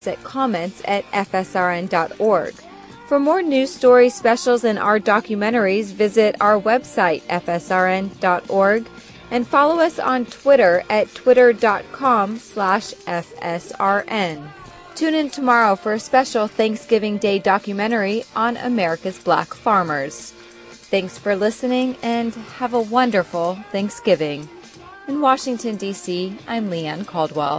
thoughts at comments@fsrn.org. For more news stories, specials, and our documentaries, visit our website, fsrn.org, and follow us on Twitter at twitter.com/FSRN. Tune in tomorrow for a special Thanksgiving Day documentary on America's Black farmers. Thanks for listening, and have a wonderful Thanksgiving. In Washington, D.C., I'm Leanne Caldwell.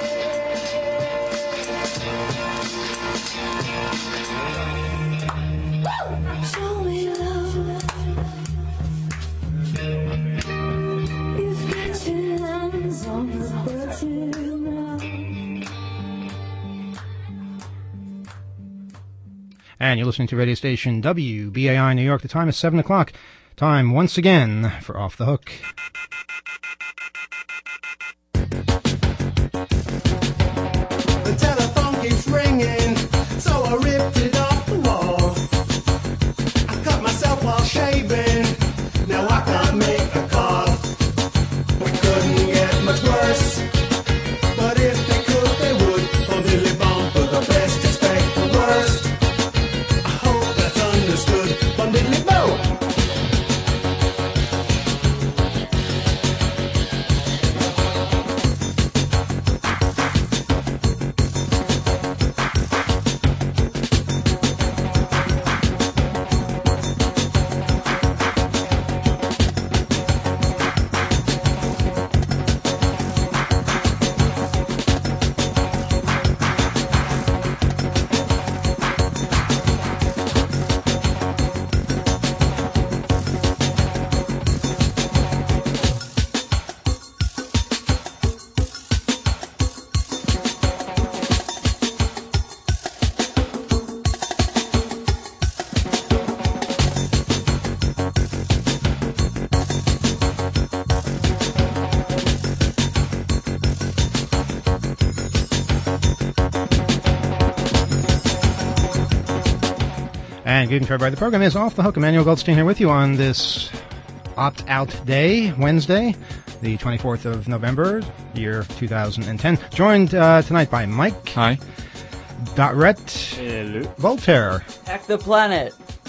And you're listening to radio station WBAI New York. The time is 7 o'clock. Time once again for Off the Hook. The telephone keeps ringing, so I ripped it off the wall. I cut myself while shaving, now I can't make a call. We couldn't get much worse, but if they could, they would. Bon dilly bon for the best, expect the worst. I hope that's understood. Bon dilly bo. And good evening to everybody. The program is Off the Hook. Emmanuel Goldstein here with you on this opt-out day, Wednesday, the 24th of November, year 2010. Joined tonight by Mike. Hi. Rhett. Hello. Voltaire. Hack the planet.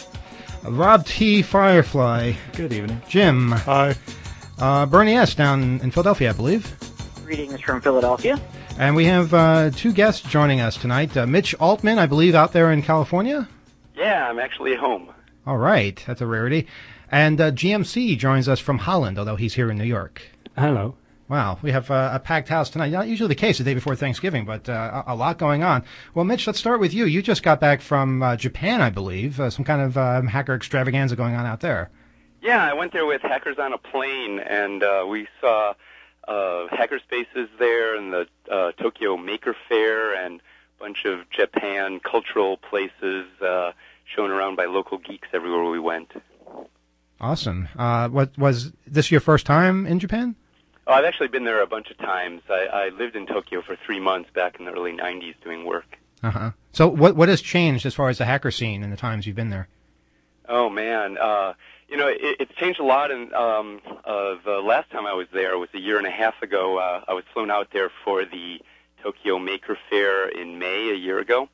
Rob T. Firefly. Good evening. Jim. Hi. Bernie S. down in Philadelphia, I believe. Greetings from Philadelphia. And we have two guests joining us tonight. Mitch Altman, I believe, out there in California. Yeah, I'm actually at home. All right. That's a rarity. And GMC joins us from Holland, although he's here in New York. Hello. Wow. We have a packed house tonight. Not usually the case the day before Thanksgiving, but a lot going on. Well, Mitch, let's start with you. You just got back from Japan, I believe. Some kind of hacker extravaganza going on out there. Yeah, I went there with Hackers on a Plane, and we saw hackerspaces there and the Tokyo Maker Faire and a bunch of Japan cultural places shown around by local geeks everywhere we went. Awesome. What was this your first time in Japan? Oh, I've actually been there a bunch of times. I lived in Tokyo for 3 months back in the early 90s doing work. Uh-huh. So what has changed as far as the hacker scene in the times you've been there? Oh, man. It's changed a lot. And the last time I was there was a year and a half ago. I was flown out there for the Tokyo Maker Faire in May a year ago.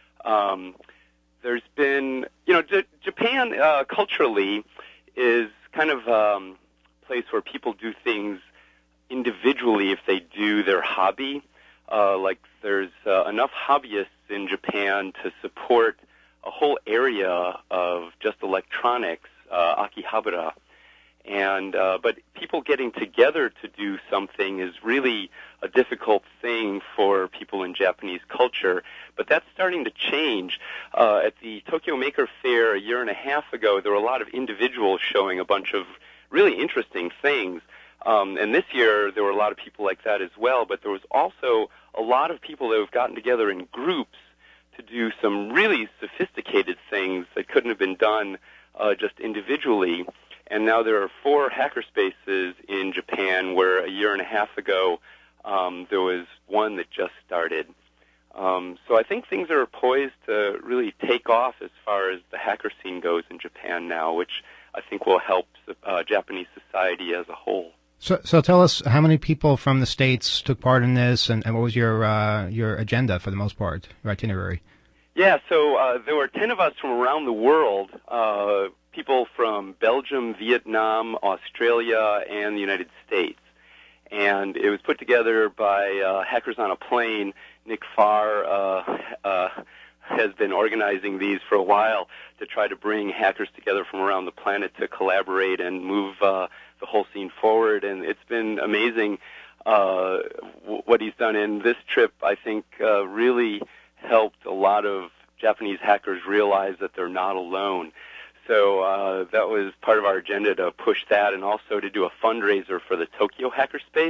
There's been, Japan culturally is kind of a place where people do things individually if they do their hobby. Like there's enough hobbyists in Japan to support a whole area of just electronics, Akihabara. And but people getting together to do something is really a difficult thing for people in Japanese culture. But that's starting to change. At the Tokyo Maker Faire a year and a half ago, there were a lot of individuals showing a bunch of really interesting things. And this year, there were a lot of people like that as well. But there was also a lot of people that have gotten together in groups to do some really sophisticated things that couldn't have been done just individually. And now there are 4 hackerspaces in Japan where a year and a half ago there was one that just started. So I think things are poised to really take off as far as the hacker scene goes in Japan now, which I think will help Japanese society as a whole. So tell us how many people from the States took part in this, and what was your agenda for the most part, your itinerary? Yeah, so there were 10 of us from around the world, people from Belgium, Vietnam, Australia, and the United States. And it was put together by Hackers on a Plane. Nick Farr has been organizing these for a while to try to bring hackers together from around the planet to collaborate and move the whole scene forward. And it's been amazing what he's done. And this trip, I think, really helped a lot of Japanese hackers realize that they're not alone. So that was part of our agenda, to push that, and also to do a fundraiser for the Tokyo Hackerspace.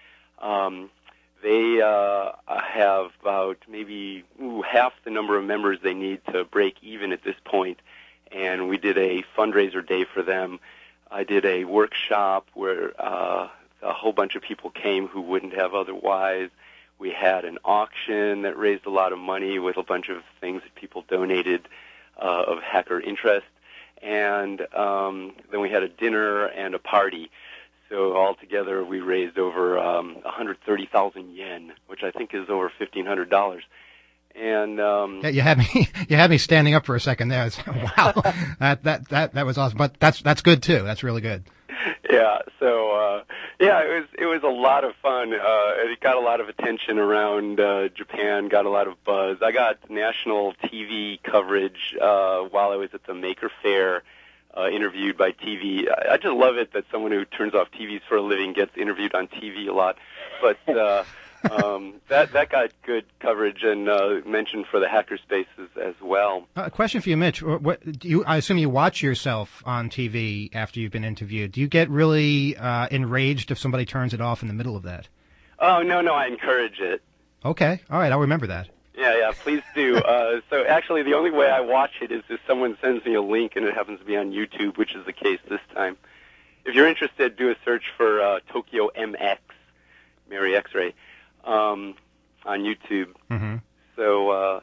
They have about maybe half the number of members they need to break even at this point, and we did a fundraiser day for them. I did a workshop where a whole bunch of people came who wouldn't have otherwise. We had an auction that raised a lot of money with a bunch of things that people donated of hacker interest. And then we had a dinner and a party. So altogether, we raised over 130,000 yen, which I think is over $1,500. And yeah, you had me standing up for a second there. Wow, that was awesome. But that's good too. That's really good. Yeah. So it was a lot of fun. It got a lot of attention around Japan. Got a lot of buzz. I got national TV coverage while I was at the Maker Faire. Interviewed by TV. I just love it that someone who turns off TVs for a living gets interviewed on TV a lot. But that got good coverage and mentioned for the hackerspaces as well. A question for you, Mitch. I assume you watch yourself on TV after you've been interviewed. Do you get really enraged if somebody turns it off in the middle of that? Oh, no, I encourage it. Okay. All right, I'll remember that. Yeah, please do. So actually, the only way I watch it is if someone sends me a link and it happens to be on YouTube, which is the case this time. If you're interested, do a search for Tokyo MX, Mary X-Ray, on YouTube. Mm-hmm. So,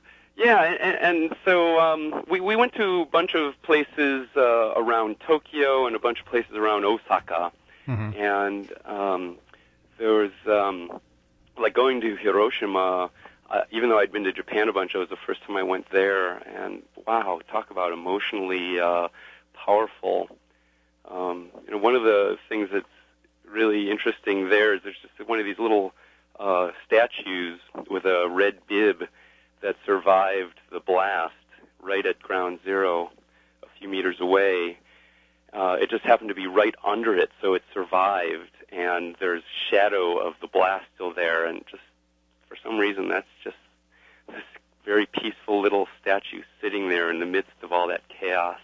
so we went to a bunch of places around Tokyo and a bunch of places around Osaka. Mm-hmm. And there was, like going to Hiroshima. Even though I'd been to Japan a bunch, it was the first time I went there, and wow, talk about emotionally powerful. One of the things that's really interesting there is there's just one of these little statues with a red bib that survived the blast right at ground zero, a few meters away. It just happened to be right under it, so it survived, and there's shadow of the blast still there, and just for some reason, that's just this very peaceful little statue sitting there in the midst of all that chaos.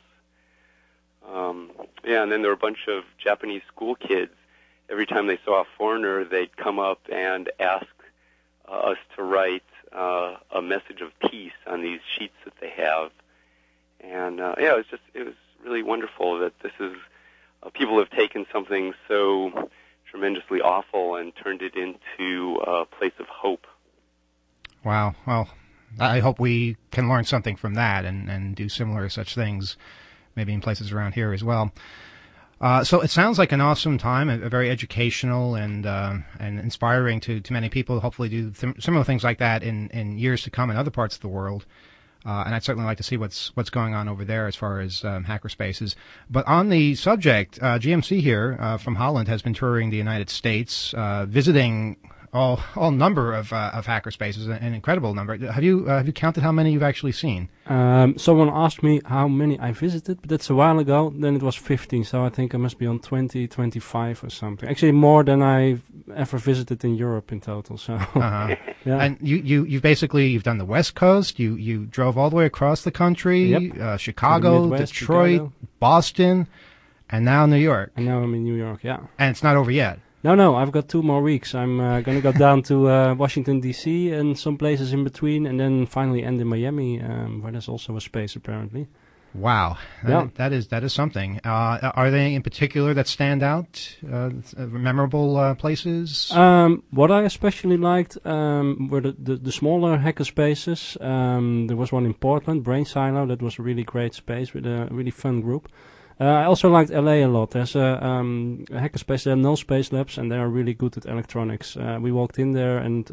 And then there were a bunch of Japanese school kids. Every time they saw a foreigner, they'd come up and ask us to write a message of peace on these sheets that they have. And it was really wonderful that this is people have taken something so tremendously awful and turned it into a place of hope. Wow. Well, I hope we can learn something from that and do similar such things, maybe in places around here as well. So it sounds like an awesome time, a very educational and inspiring to many people. Hopefully do similar things like that in years to come in other parts of the world. And I'd certainly like to see what's going on over there as far as hackerspaces. But on the subject, GMC here from Holland has been touring the United States, visiting all number of hackerspaces, an incredible number. Have you counted how many you've actually seen? Someone asked me how many I visited, but that's a while ago. Then it was 15, so I think I must be on 20, 25 or something. Actually, more than I've ever visited in Europe in total. So, yeah. And you've done the West Coast. You drove all the way across the country. Yep. Chicago, Midwest, Detroit, Chicago. Boston, and now New York. And now I'm in New York. Yeah. And it's not over yet. No, I've got 2 more weeks. I'm going to go down to Washington, D.C. and some places in between, and then finally end in Miami, where there's also a space, apparently. Wow. That is something. Are there any in particular that stand out, memorable places? What I especially liked were the smaller hacker spaces. There was one in Portland, Brain Silo, that was a really great space with a really fun group. I also liked LA a lot. There's a hackerspace there, Null Space Labs, and they are really good at electronics. We walked in there, and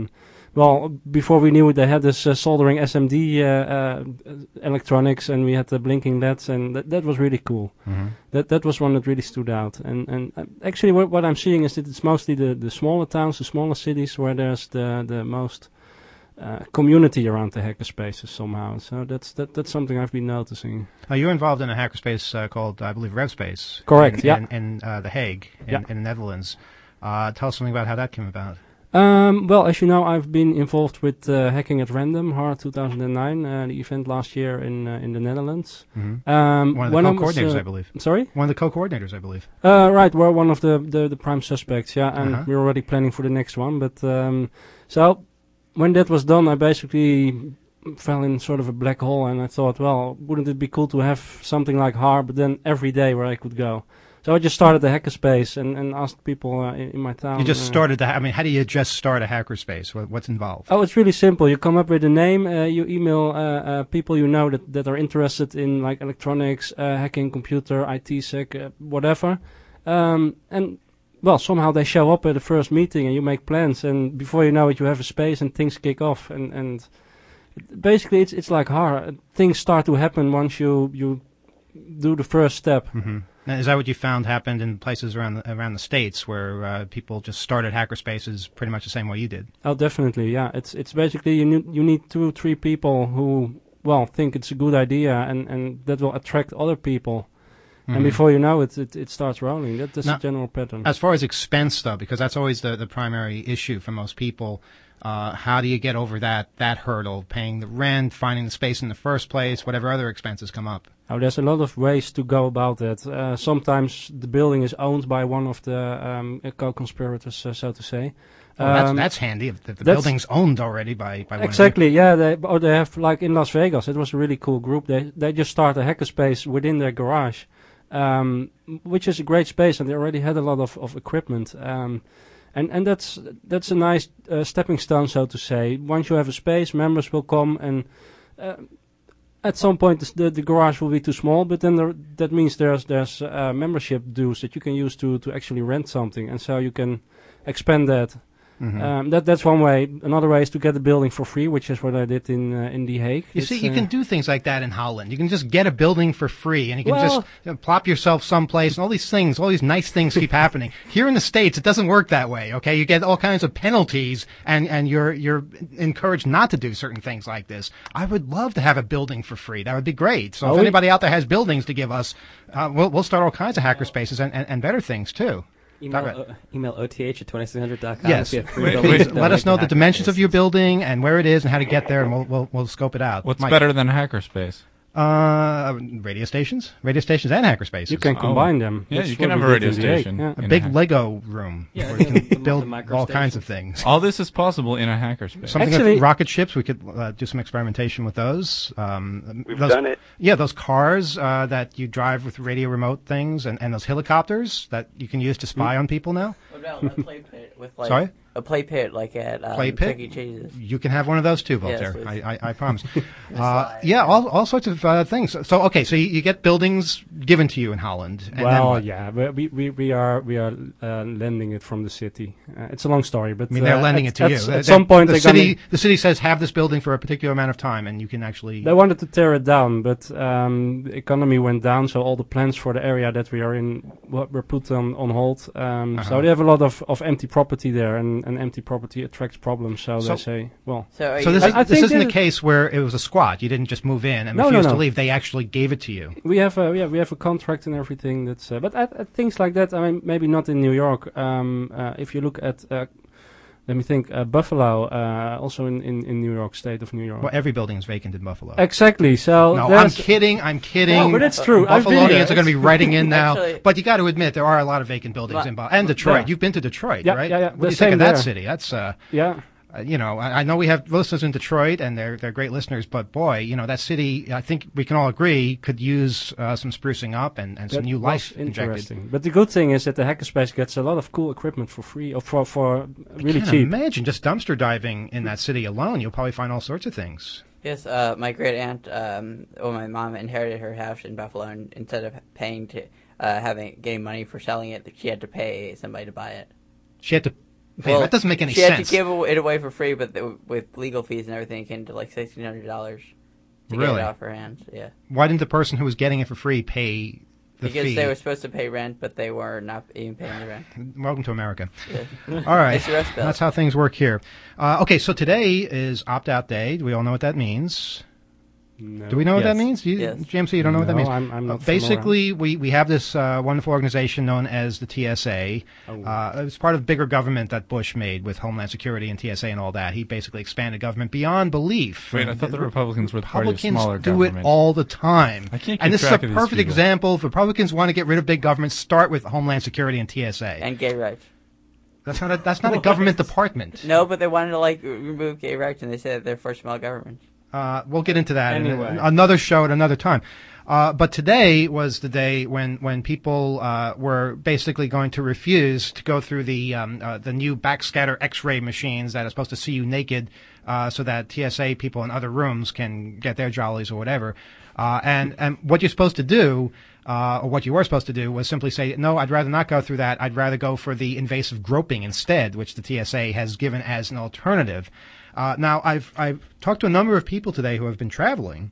before we knew it, they had this soldering SMD electronics, and we had the blinking LEDs, and that was really cool. That was one that really stood out. And actually, what I'm seeing is that it's mostly the smaller towns, the smaller cities, where there's the most community around the hackerspaces somehow. So that's something I've been noticing. You're involved in a hackerspace called, I believe, RevSpace. Correct, in The Hague, in the Netherlands. Tell us something about how that came about. Well, as you know, I've been involved with Hacking at Random, HAR 2009, the event last year in the Netherlands. One of the co-coordinators, I believe. Sorry? One of the co-coordinators, I believe. Right, we're one of the prime suspects, and we're already planning for the next one. But so when that was done, I basically fell in sort of a black hole, and I thought, well, wouldn't it be cool to have something like HAR, but then every day where I could go. So I just started the hackerspace and asked people in my town. You just started I mean, how do you just start a hackerspace? What's involved? Oh, it's really simple. You come up with a name, you email people you know that are interested in like electronics, hacking, computer, IT sec, whatever. And well, somehow they show up at the first meeting and you make plans, and before you know it, you have a space and things kick off. And basically it's like HAR. Things start to happen once you do the first step. Now, is that what you found happened in places around the States where people just started hackerspaces pretty much the same way you did? Oh, definitely, yeah. It's basically you need 2-3 people who think it's a good idea and that will attract other people. And before you know it, it starts rolling. That's a general pattern. As far as expense, though, because that's always the primary issue for most people, how do you get over that hurdle, paying the rent, finding the space in the first place, whatever other expenses come up? Oh, there's a lot of ways to go about that. Sometimes the building is owned by one of the co-conspirators, so to say. That's handy. If the building's owned already by one exactly, yeah. They have, like in Las Vegas, it was a really cool group. They just started a hackerspace within their garage, which is a great space, and they already had a lot of equipment. And that's a nice stepping stone, so to say. Once you have a space, members will come, and at some point the garage will be too small, but then that means there's membership dues that you can use to actually rent something, and so you can expand that. That's one way. Another way is to get the building for free, which is what I did in The Hague. You see, you can do things like that in Holland. You can just get a building for free, and you can just plop yourself someplace, and all these nice things keep happening. Here in the States, it doesn't work that way. Okay, you get all kinds of penalties, and you're encouraged not to do certain things like this. I would love to have a building for free. That would be great. So if anybody out there has buildings to give us, we'll start all kinds of hackerspaces and better things too. Email oth@2600.com. Yes, please let us know the dimensions of your building and where it is and how to get there, and we'll scope it out. What's better than hackerspace? Radio stations and hackerspaces. You can combine them. Yeah, you can have a radio station. A big Lego room where you can build all kinds of things. All this is possible in a hackerspace. Something with rocket ships, we could do some experimentation with those. We've done it. Yeah, those cars that you drive with radio remote things, and those helicopters that you can use to spy on people now. What about a play pit with Sorry? A play pit like at Chuck E. Cheese's? You can have one of those too, Voltaire. Yes, I promise. All sorts of things. So you get buildings given to you in Holland. And we are lending it from the city. It's a long story, but they're lending it to you. At some point, the city says have this building for a particular amount of time, and you can actually. They wanted to tear it down, but the economy went down, so all the plans for the area that we are in were put on hold. So they have a lot of empty property there, and empty property attracts problems. So they say, well. So this isn't a case where it was a squat. You didn't just move in and refuse to leave. They actually gave it to you. We have a contract and everything. That's but at things like that. I mean, maybe not in New York. If you look at let me think, Buffalo, also in New York, state of New York. Well, every building is vacant in Buffalo. Exactly. So no, I'm kidding. No, but it's true. Buffalonians are going to be writing in now. Actually, but you got to admit there are a lot of vacant buildings in Buffalo and Detroit. You've been to Detroit, right? Yeah. What do you think of that city? That's I know we have listeners in Detroit, and they're great listeners, but boy, that city, I think we can all agree, could use some sprucing up and some new life interesting. injected. But the good thing is that the hackerspace gets a lot of cool equipment for free, or for really cheap. I can't imagine just dumpster diving in that city alone. You'll probably find all sorts of things. Yes, my great aunt, my mom inherited her house in Buffalo, and instead of paying to getting money for selling it, she had to pay somebody to buy it. She had to. Hey, that doesn't make any sense. She had to give it away for free, but with legal fees and everything, it came to like $1,600 to get it off her hands. Yeah. Why didn't the person who was getting it for free pay the fee? Because they were supposed to pay rent, but they were not even paying the rent. Welcome to America. Yeah. All right. It's your rest bill. That's how things work here. Okay, so today is opt-out day. Do we all know what that means? No. Do we know what that means? Yes. GMC, you don't know what that means? I'm not basically, we have this wonderful organization known as the TSA. It was part of bigger government that Bush made with Homeland Security and TSA and all that. He basically expanded government beyond belief. Wait, I thought the Republicans were the party of smaller do government. it all the time. I can't keep and this is track a of perfect these people. example. If Republicans want to get rid of big government, start with Homeland Security and TSA. And gay rights. That's not a government department. No, but they wanted to remove gay rights, and they said they're for small government. We'll get into that anyway. in another show at another time. But today was the day when people were basically going to refuse to go through the new backscatter X-ray machines that are supposed to see you naked, so that TSA people in other rooms can get their jollies or whatever. And what you're supposed to do, or what you were supposed to do, was simply say, no, I'd rather not go through that. I'd rather go for the invasive groping instead, which the TSA has given as an alternative. Now, I've talked to a number of people today who have been traveling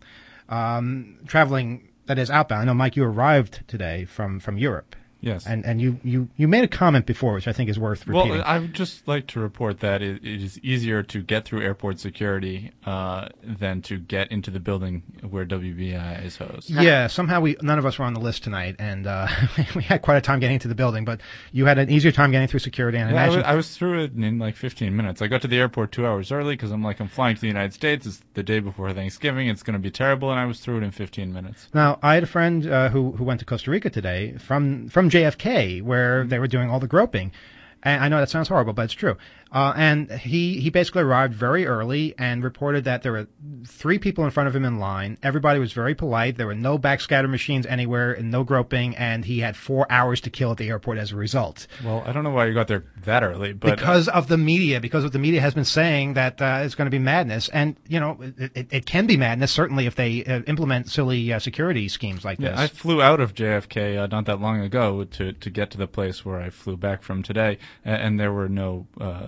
that is outbound. I know, Mike, you arrived today from Europe. Yes. And you made a comment before, which I think is worth repeating. Well, I would just like to report that it is easier to get through airport security than to get into the building where WBI is host. Yeah, somehow none of us were on the list tonight, and we had quite a time getting into the building, but you had an easier time getting through security. And I was through it in like 15 minutes. I got to the airport 2 hours early because I'm flying to the United States. It's the day before Thanksgiving. It's going to be terrible, and I was through it in 15 minutes. Now, I had a friend who went to Costa Rica today from JFK, where they were doing all the groping. And I know that sounds horrible, but it's true. And he basically arrived very early and reported that there were 3 people in front of him in line. Everybody was very polite. There were no backscatter machines anywhere and no groping, and he had 4 hours to kill at the airport as a result. Well, I don't know why you got there that early, but because of the media, because what the media has been saying that it's going to be madness, and it can be madness certainly if they implement silly security schemes like this. I flew out of JFK not that long ago to get to the place where I flew back from today, and there were no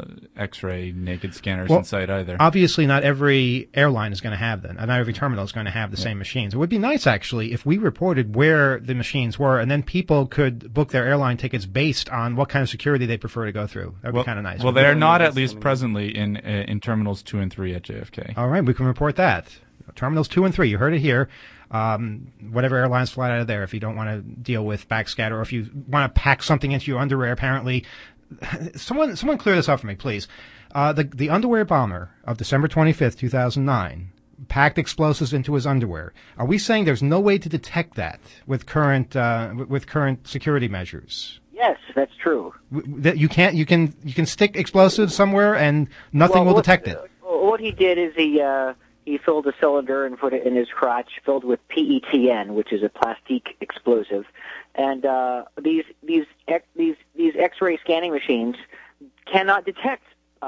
X-ray naked scanners in sight either. Obviously, not every airline is going to have them. Not every terminal is going to have the same machines. It would be nice, actually, if we reported where the machines were, and then people could book their airline tickets based on what kind of security they prefer to go through. That would be kind of nice. Well, they are not, at least presently, in terminals 2 and 3 at JFK. All right, we can report that. Terminals 2 and 3, you heard it here. Whatever airlines fly out of there, if you don't want to deal with backscatter, or if you want to pack something into your underwear, apparently. Someone clear this up for me, please. The underwear bomber of December 25th, 2009, packed explosives into his underwear. Are we saying there's no way to detect that with current security measures? Yes, that's true. That you can stick explosives somewhere and nothing will detect it. What he did is he filled a cylinder and put it in his crotch, filled with PETN, which is a plastic explosive. And these X-ray scanning machines cannot detect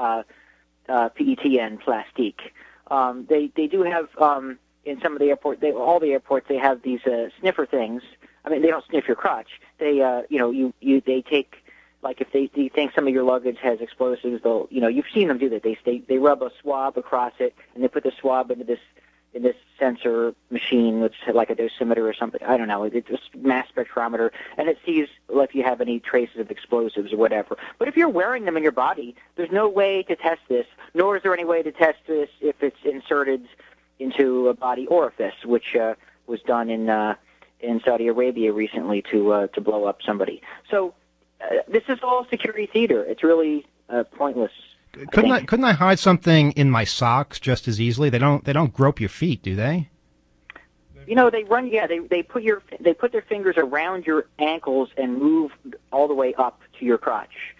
PETN plastic. They do have in some of the all the airports they have these sniffer things. I mean, they don't sniff your crotch. They they take, like, if they think some of your luggage has explosives, they'll, you've seen them do that. They rub a swab across it, and they put the swab into this sensor machine, which is like a dosimeter or something. I don't know. It's a mass spectrometer, and it sees if you have any traces of explosives or whatever. But if you're wearing them in your body, there's no way to test this, nor is there any way to test this if it's inserted into a body orifice, which was done in Saudi Arabia recently to blow up somebody. So this is all security theater. It's really pointless. Couldn't I hide something in my socks just as easily? They don't grope your feet, do they? They run. Yeah, they put their fingers around your ankles and move all the way up to your crotch.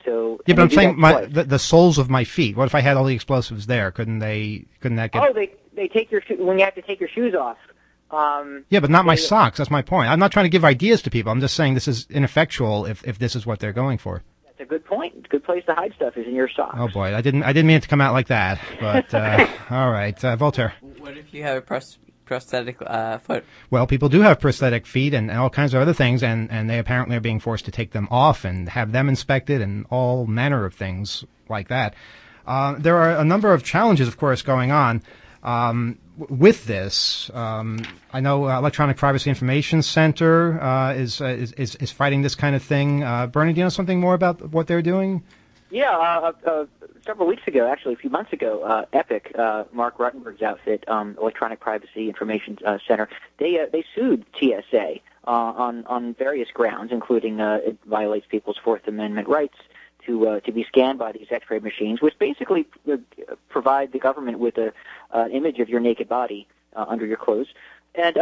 So Yeah, but I'm they do saying that twice. the soles of my feet. What if I had all the explosives there? Couldn't that get? Oh, they take your when you have to take your shoes off. Yeah, but not my socks. That's my point. I'm not trying to give ideas to people. I'm just saying this is ineffectual if this is what they're going for. That's a good point. Good place to hide stuff is in your socks. Oh boy, I didn't mean it to come out like that. But all right, Voltaire. What if you have a prosthetic foot? Well, people do have prosthetic feet and all kinds of other things, and they apparently are being forced to take them off and have them inspected and all manner of things like that. There are a number of challenges, of course, going on with this. I know Electronic Privacy Information Center is fighting this kind of thing. Bernie, do you know something more about what they're doing? Yeah, several weeks ago, actually a few months ago, Epic, Mark Ruttenberg's outfit, Electronic Privacy Information Center, they sued TSA on various grounds, including it violates people's Fourth Amendment rights to be scanned by these X-ray machines, which basically provide the government with an image of your naked body under your clothes. And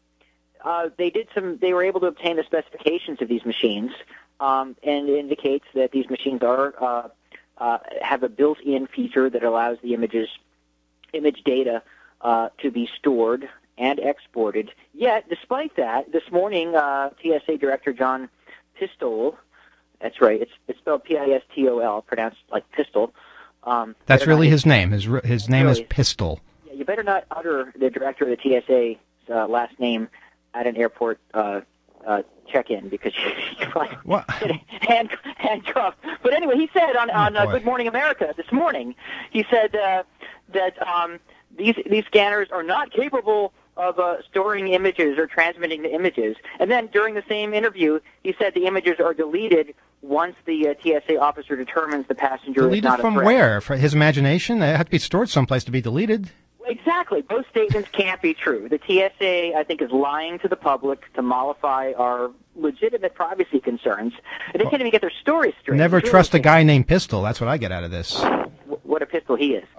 they were able to obtain the specifications of these machines, and it indicates that these machines have a built-in feature that allows the image data to be stored and exported. Yet, despite that, this morning, TSA Director John Pistole, that's right, it's spelled Pistol, pronounced like pistol. That's really his name. His name is Pistol. Yeah, you better not utter the director of the TSA's last name at an airport check-in, because you might get handcuffed. But anyway, he said on Good Morning America this morning, he said that these scanners are not capable of storing images or transmitting the images. And then during the same interview, he said the images are deleted once the TSA officer determines the passenger is not a threat. Deleted from where? For his imagination? They have to be stored someplace to be deleted. Exactly. Both statements can't be true. The TSA, I think, is lying to the public to mollify our legitimate privacy concerns. And they can't even get their stories straight. Never trust a guy named Pistol. That's what I get out of this. What a pistol he is.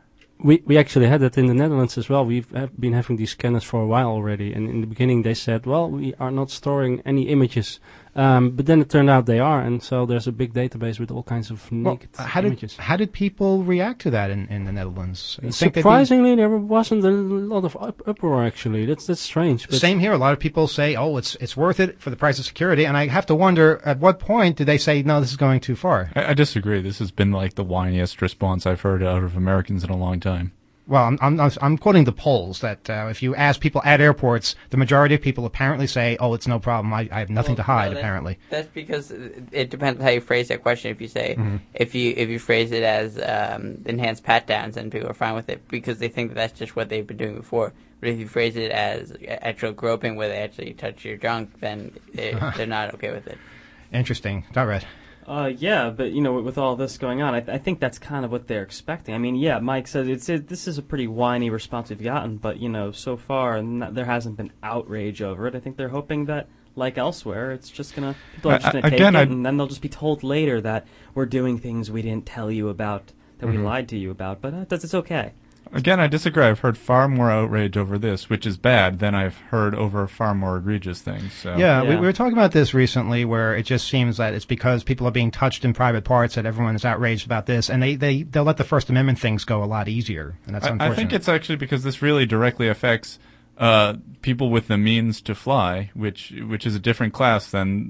We actually had that in the Netherlands as well. We've been having these scanners for a while already. And in the beginning they said, well, we are not storing any images. But then it turned out they are. And so there's a big database with all kinds of naked images. How did people react to that in the Netherlands? Surprisingly, there wasn't a lot of uproar, actually. That's strange. But same here. A lot of people say, oh, it's worth it for the price of security. And I have to wonder, at what point do they say, no, this is going too far? I disagree. This has been like the whiniest response I've heard out of Americans in a long time. Well, I'm quoting the polls that if you ask people at airports, the majority of people apparently say, "Oh, it's no problem. I have nothing to hide." Apparently, that's because it depends how you phrase that question. If you say if you phrase it as enhanced pat downs, then people are fine with it because they think that's just what they've been doing before. But if you phrase it as actual groping, where they actually touch your junk, then they're not okay with it. Interesting. Not right. Yeah, but with all this going on, I think that's kind of what they're expecting. I mean, yeah, Mike said this is a pretty whiny response we've gotten, but so far there hasn't been outrage over it. I think they're hoping that, like elsewhere, it's just people are just gonna take it, and then they'll just be told later that we're doing things we didn't tell you about, that we lied to you about. But it's okay. Again, I disagree. I've heard far more outrage over this, which is bad, than I've heard over far more egregious things. So. Yeah. We were talking about this recently, where it just seems that it's because people are being touched in private parts that everyone is outraged about this, and they'll let the First Amendment things go a lot easier, and that's unfortunate. I think it's actually because this really directly affects people with the means to fly, which is a different class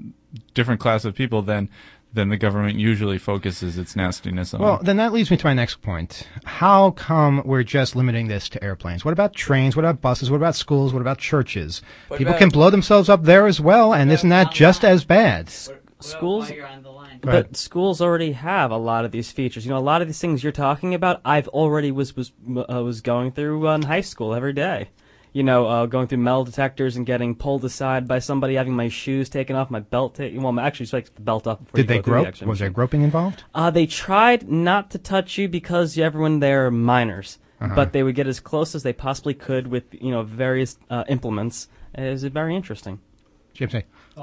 of people than the government usually focuses its nastiness on. Well, then that leads me to my next point. How come we're just limiting this to airplanes? What about trains? What about buses? What about schools? What about churches? People can blow themselves up there as well, and isn't that just as bad? Schools, but schools already have a lot of these features. A lot of these things you're talking about, I've already was going through in high school every day. Going through metal detectors and getting pulled aside by somebody, having my shoes taken off, my belt taken. Well, actually, take the belt off before. Did they grope? Was there groping involved? They tried not to touch you because everyone there are minors, but they would get as close as they possibly could with various implements. It was very interesting. James,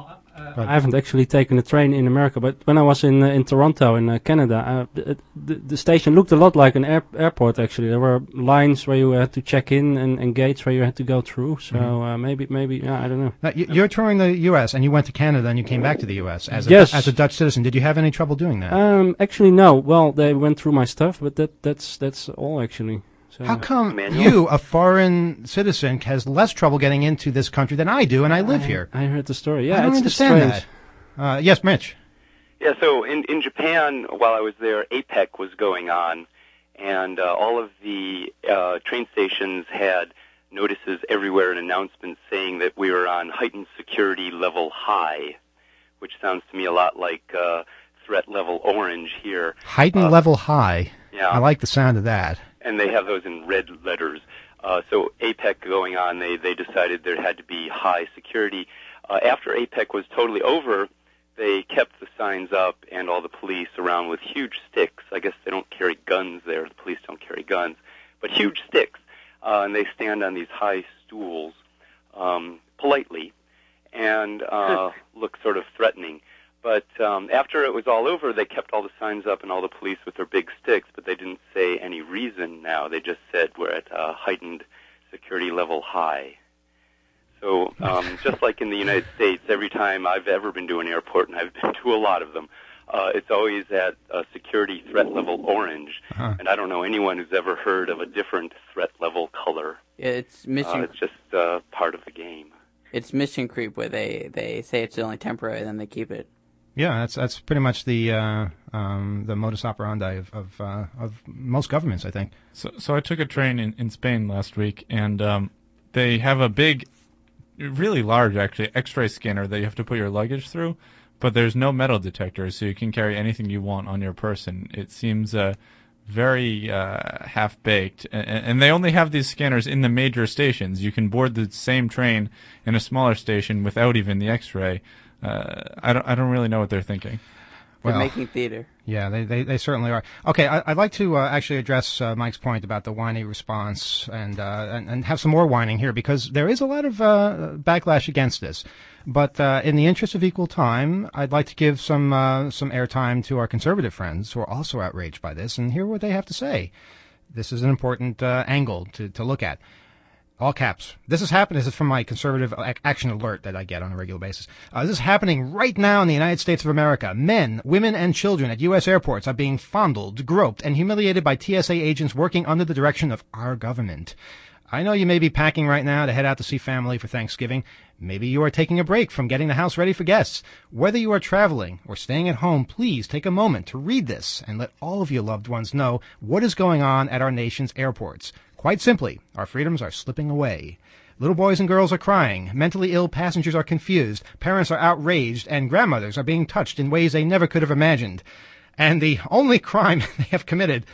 I haven't actually taken a train in America, but when I was in Toronto, in Canada, the station looked a lot like an airport, actually. There were lines where you had to check in and gates where you had to go through. So maybe, I don't know. Now, you're touring the U.S., and you went to Canada, and you came back to the U.S. as a Dutch citizen. Did you have any trouble doing that? Actually, no. Well, they went through my stuff, but that's all, actually. So. How come you, a foreign citizen, has less trouble getting into this country than I do, and I live here? I heard the story. Yeah, I don't understand that. Yes, Mitch. Yeah, so in Japan, while I was there, APEC was going on, and all of the train stations had notices everywhere and announcements saying that we were on heightened security level high, which sounds to me a lot like threat level orange here. Heightened level high. Yeah. I like the sound of that. And they have those in red letters. So APEC going on, they decided there had to be high security. After APEC was totally over, they kept the signs up and all the police around with huge sticks. I guess they don't carry guns there. The police don't carry guns, but huge sticks. And they stand on these high stools politely and look sort of threatening. But after it was all over, they kept all the signs up and all the police with their big sticks, but they didn't say any reason now. They just said we're at heightened security level high. So just like in the United States, every time I've ever been to an airport, and I've been to a lot of them, it's always at security threat level orange. Uh-huh. And I don't know anyone who's ever heard of a different threat level color. Yeah, it's mission. It's just part of the game. It's mission creep, where they say it's only temporary, and then they keep it. Yeah, that's pretty much the modus operandi of most governments, I think. So I took a train in Spain last week, and they have a big, really large, actually, X-ray scanner that you have to put your luggage through, but there's no metal detector, so you can carry anything you want on your person. It seems very half-baked, and they only have these scanners in the major stations. You can board the same train in a smaller station without even the X-ray. I don't really know what they're thinking. They're making theater. Yeah, they certainly are. Okay, I'd like to actually address Mike's point about the whiny response and have some more whining here, because there is a lot of backlash against this. But in the interest of equal time, I'd like to give some airtime to our conservative friends who are also outraged by this and hear what they have to say. This is an important angle to look at. All caps. This is happening. This is from my conservative action alert that I get on a regular basis. This is happening right now in the United States of America. Men, women, and children at U.S. airports are being fondled, groped, and humiliated by TSA agents working under the direction of our government. I know you may be packing right now to head out to see family for Thanksgiving. Maybe you are taking a break from getting the house ready for guests. Whether you are traveling or staying at home, please take a moment to read this and let all of your loved ones know what is going on at our nation's airports. Quite simply, our freedoms are slipping away. Little boys and girls are crying, mentally ill passengers are confused, parents are outraged, and grandmothers are being touched in ways they never could have imagined. And the only crime they have committed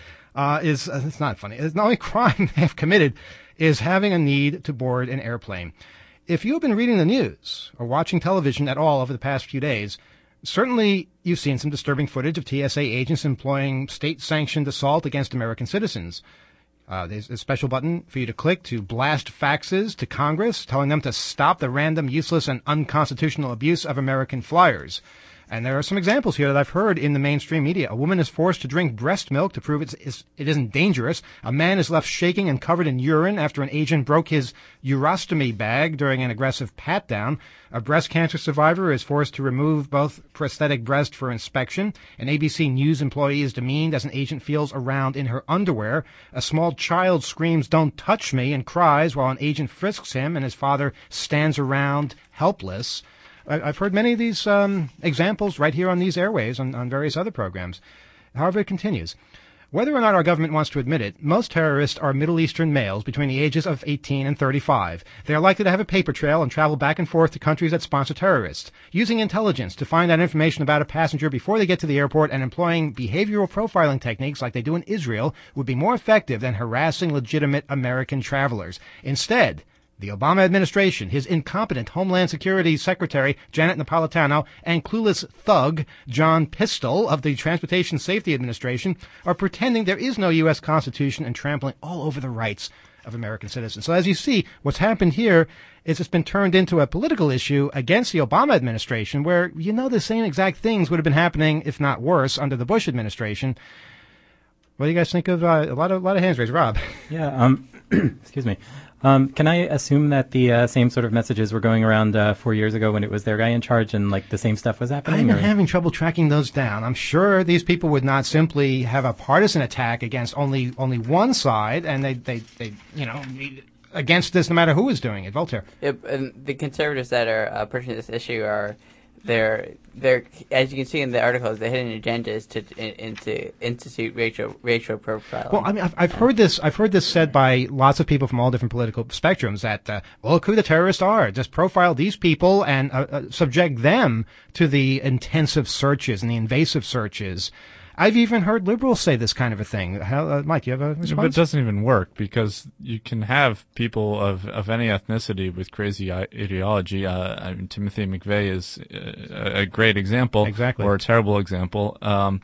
it's not funny. The only crime they have committed is having a need to board an airplane. If you have been reading the news or watching television at all over the past few days, certainly you've seen some disturbing footage of TSA agents employing state-sanctioned assault against American citizens. There's a special button for you to click to blast faxes to Congress, telling them to stop the random, useless, and unconstitutional abuse of American flyers. And there are some examples here that I've heard in the mainstream media. A woman is forced to drink breast milk to prove it isn't dangerous. A man is left shaking and covered in urine after an agent broke his urostomy bag during an aggressive pat-down. A breast cancer survivor is forced to remove both prosthetic breast for inspection. An ABC News employee is demeaned as an agent feels around in her underwear. A small child screams, "Don't touch me," and cries while an agent frisks him, and his father stands around helpless. I've heard many of these examples right here on these airwaves on various other programs. However, it continues. Whether or not our government wants to admit it, most terrorists are Middle Eastern males between the ages of 18 and 35. They are likely to have a paper trail and travel back and forth to countries that sponsor terrorists. Using intelligence to find out information about a passenger before they get to the airport and employing behavioral profiling techniques like they do in Israel would be more effective than harassing legitimate American travelers. Instead, the Obama administration, his incompetent Homeland Security Secretary Janet Napolitano, and clueless thug John Pistol of the Transportation Safety Administration are pretending there is no U.S. Constitution and trampling all over the rights of American citizens. So as you see, what's happened here is it's been turned into a political issue against the Obama administration, where the same exact things would have been happening, if not worse, under the Bush administration. What do you guys think of a lot of hands raised? Rob? Yeah, excuse me. Can I assume that the same sort of messages were going around 4 years ago when it was their guy in charge and like the same stuff was happening? I've been having trouble tracking those down. I'm sure these people would not simply have a partisan attack against only one side, and they against this no matter who is doing it. Voltaire. Yep, and the conservatives that are pushing this issue are they're as you can see in the articles, the hidden agenda is to institute racial profiling. Well, I mean, I've heard this said by lots of people from all different political spectrums that look who the terrorists are. Just profile these people and subject them to the intensive searches and the invasive searches. I've even heard liberals say this kind of a thing. Mike, you have a response? But it doesn't even work, because you can have people of any ethnicity with crazy ideology. I mean, Timothy McVeigh is a great example, exactly, or a terrible example.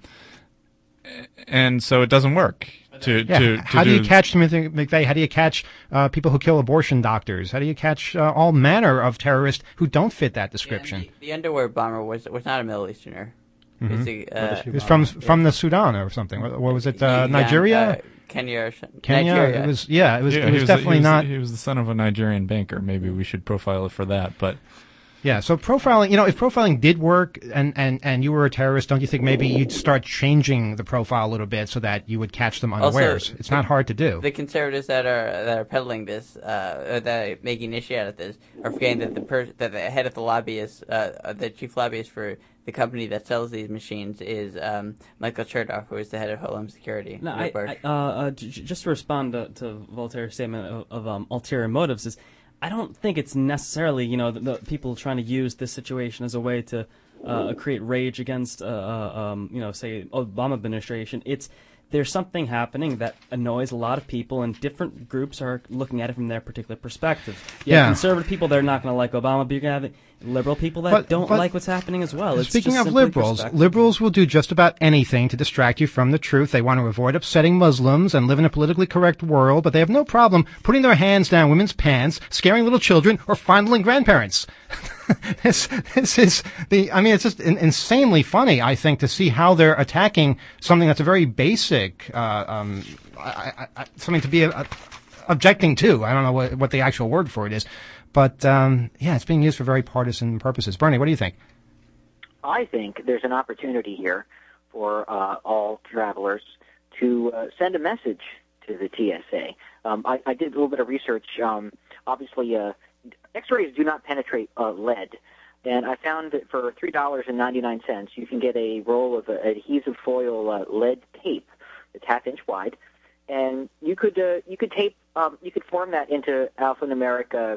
And so it doesn't work. How do you catch Timothy McVeigh? How do you catch people who kill abortion doctors? How do you catch all manner of terrorists who don't fit that description? The underwear bomber was not a Middle Easterner. Mm-hmm. It's from the Sudan or something. What was it? Nigeria? Kenya. Nigeria. It was definitely not. He was the son of a Nigerian banker. Maybe we should profile it for that. But yeah, so profiling. If profiling did work, and you were a terrorist, don't you think maybe you'd start changing the profile a little bit so that you would catch them unawares? It's not hard to do. The conservatives that are peddling this, that are making issue out of this, are forgetting that that the head of the lobbyist, the chief lobbyist for the company that sells these machines is Michael Chertoff, who is the head of Homeland Security. No, just to respond to Voltaire's statement of ulterior motives, is I don't think it's necessarily the people trying to use this situation as a way to create rage against say Obama administration. There's something happening that annoys a lot of people, and different groups are looking at it from their particular perspective. You have conservative people, they're not going to like Obama, but you're going to have liberal people that don't like what's happening as well. Speaking of liberals will do just about anything to distract you from the truth. They want to avoid upsetting Muslims and live in a politically correct world, but they have no problem putting their hands down women's pants, scaring little children, or fondling grandparents. This is it's just insanely funny, I think, to see how they're attacking something that's a very basic, something to be objecting to. I don't know what the actual word for it is. But, it's being used for very partisan purposes. Bernie, what do you think? I think there's an opportunity here for all travelers to send a message to the TSA. I did a little bit of research. Obviously, X-rays do not penetrate lead. And I found that for $3.99, you can get a roll of adhesive foil lead tape that's half-inch wide. And you could tape, you could form that into alphanumeric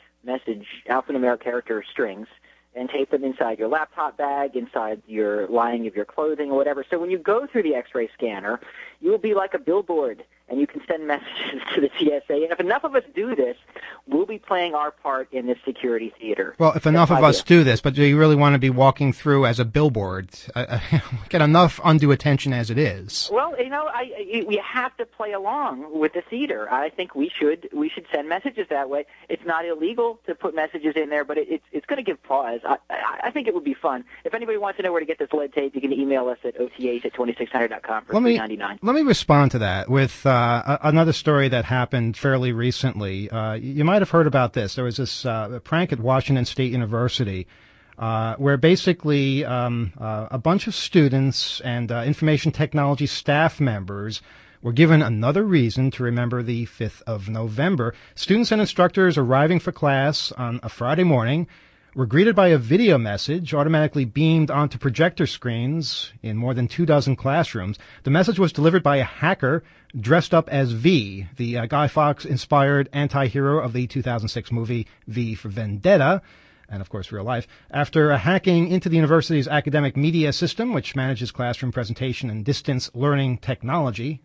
character strings and tape them inside your laptop bag, inside your lining of your clothing or whatever. So when you go through the X-ray scanner, you will be like a billboard, and you can send messages to the TSA. And if enough of us do this, we'll be playing our part in this security theater. Well, if enough of us do this, but do you really want to be walking through as a billboard? Get enough undue attention as it is. Well, we have to play along with the theater. I think we should send messages that way. It's not illegal to put messages in there, but it's going to give pause. I think it would be fun. If anybody wants to know where to get this lead tape, you can email us at oth@2600.com for $3.99. Let me respond to that with another story that happened fairly recently. You might have heard about this. There was this prank at Washington State University where basically a bunch of students and information technology staff members were given another reason to remember the 5th of November. Students and instructors arriving for class on a Friday morning were greeted by a video message automatically beamed onto projector screens in more than 24 classrooms. The message was delivered by a hacker dressed up as V, the Guy Fawkes-inspired anti-hero of the 2006 movie V for Vendetta, and of course real life. After hacking into the university's academic media system, which manages classroom presentation and distance learning technology,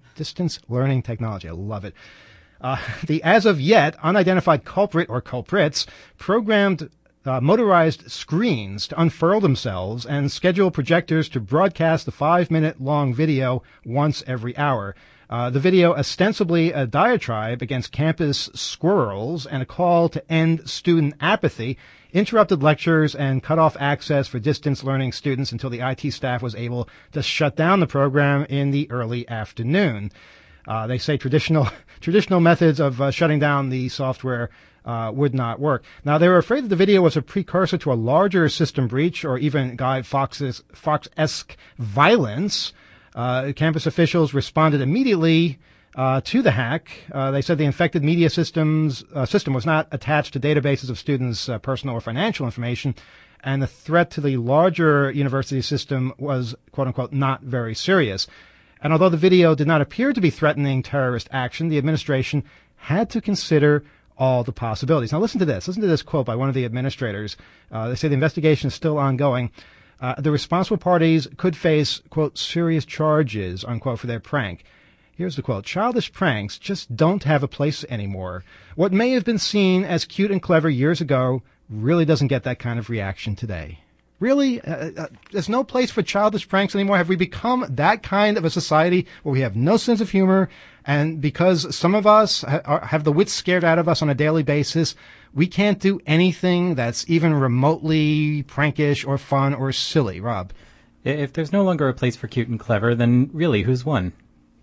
I love it. The as of yet unidentified culprit or culprits programmed motorized screens to unfurl themselves and schedule projectors to broadcast the 5-minute long video once every hour. The video, ostensibly a diatribe against campus squirrels and a call to end student apathy, interrupted lectures and cut off access for distance learning students until the IT staff was able to shut down the program in the early afternoon. They say traditional methods of shutting down the software would not work. Now, they were afraid that the video was a precursor to a larger system breach or even Guy Fawkes-esque violence. Campus officials responded immediately to the hack. They said the infected media system was not attached to databases of students' personal or financial information, and the threat to the larger university system was, quote-unquote, not very serious. And although the video did not appear to be threatening terrorist action, the administration had to consider all the possibilities. Now listen to this. Listen to this quote by one of the administrators. They say the investigation is still ongoing. The responsible parties could face, quote, serious charges, unquote, for their prank. Here's the quote. Childish pranks just don't have a place anymore. What may have been seen as cute and clever years ago really doesn't get that kind of reaction today. Really? There's no place for childish pranks anymore? Have we become that kind of a society where we have no sense of humor, and because some of us have the wits scared out of us on a daily basis, we can't do anything that's even remotely prankish or fun or silly? Rob? If there's no longer a place for cute and clever, then really, who's won?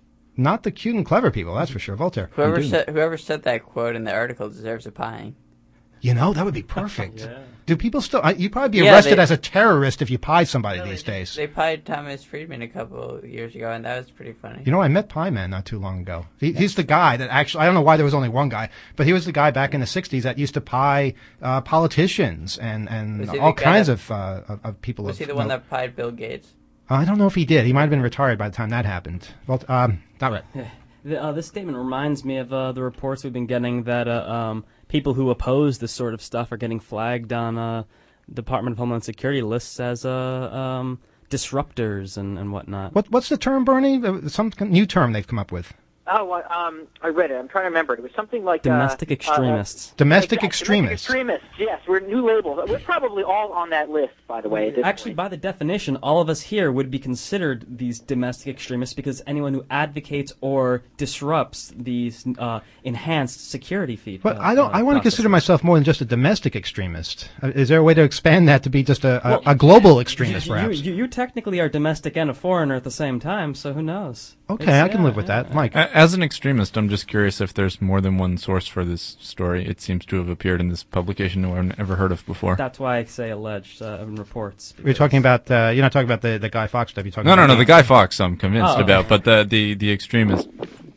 Not the cute and clever people, that's for sure. Voltaire. Whoever said that quote in the article deserves a pie. You know, that would be perfect. Yeah. Do people still... you'd probably be arrested as a terrorist if you pied somebody these days. They pied Thomas Friedman a couple of years ago, and that was pretty funny. You know, I met Pie Man not too long ago. He's the guy that actually... I don't know why there was only one guy, but he was the guy back in the 60s that used to pie politicians and all kinds of people. Was he the one that pied Bill Gates? I don't know if he did. He might have been retired by the time that happened. Well, not right. This statement reminds me of the reports we've been getting that people who oppose this sort of stuff are getting flagged on Department of Homeland Security lists as disruptors and whatnot. What's the term, Bernie? Some new term they've come up with. Oh, I read it. I'm trying to remember it. It was something like domestic extremists. Domestic extremists. Domestic extremists. Yes, we're new labels. We're probably all on that list, by the way. Actually, by the definition, all of us here would be considered these domestic extremists because anyone who advocates or disrupts these enhanced security feed. But I want to consider myself more than just a domestic extremist. Is there a way to expand that to be just a global extremist, perhaps? You technically are domestic and a foreigner at the same time, so who knows? Okay, I can live with that. Mike? As an extremist, I'm just curious if there's more than one source for this story. It seems to have appeared in this publication no one ever heard of before. That's why I say alleged in reports. You're talking about, you're not talking about the Guy Fawkes stuff. You're talking No, the Guy Fawkes I'm convinced about, but the extremist.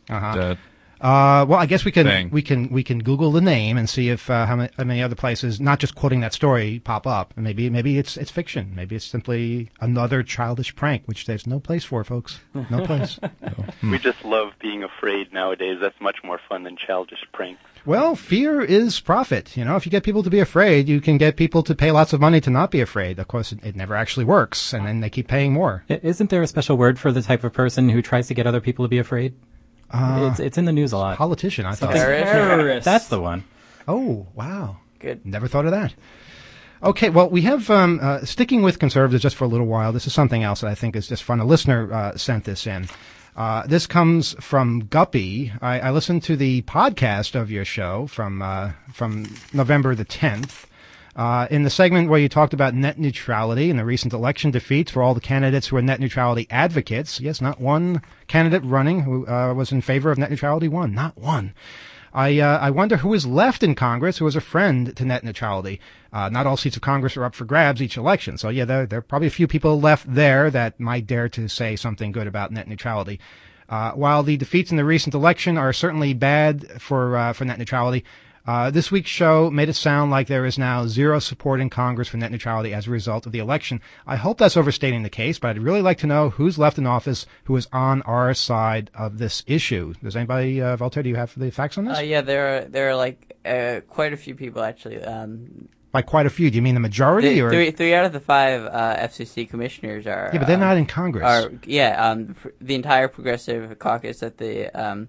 Well, I guess we can thing. we can Google the name and see if how many other places, not just quoting that story, pop up. And maybe it's fiction. Maybe it's simply another childish prank, which there's no place for, folks. No place. We just love being afraid nowadays. That's much more fun than childish pranks. Well, fear is profit. You know, if you get people to be afraid, you can get people to pay lots of money to not be afraid. Of course, it never actually works, and then they keep paying more. Isn't there a special word for the type of person who tries to get other people to be afraid? It's in the news a lot. Politician, I thought. Terrorist. That's the one. Oh, wow. Good. Never thought of that. Okay, well, we have, sticking with conservatives just for a little while, this is something else that I think is just fun. A listener sent this in. This comes from Guppy. I listened to the podcast of your show from November the 10th. In the segment where you talked about net neutrality and the recent election defeats for all the candidates who are net neutrality advocates. Yes, not one candidate running who was in favor of net neutrality won. Not one. I wonder who is left in Congress who is a friend to net neutrality. Not all seats of Congress are up for grabs each election. So, yeah, there are probably a few people left there that might dare to say something good about net neutrality. While the defeats in the recent election are certainly bad for net neutrality, this week's show made it sound like there is now zero support in Congress for net neutrality as a result of the election. I hope that's overstating the case, but I'd really like to know who's left in office who is on our side of this issue. Does anybody, Voltaire, do you have the facts on this? Yeah, there are like quite a few people actually. By quite a few, do you mean the majority? Or three out of the 5 FCC commissioners are. Yeah, but they're not in Congress. The entire Progressive Caucus at the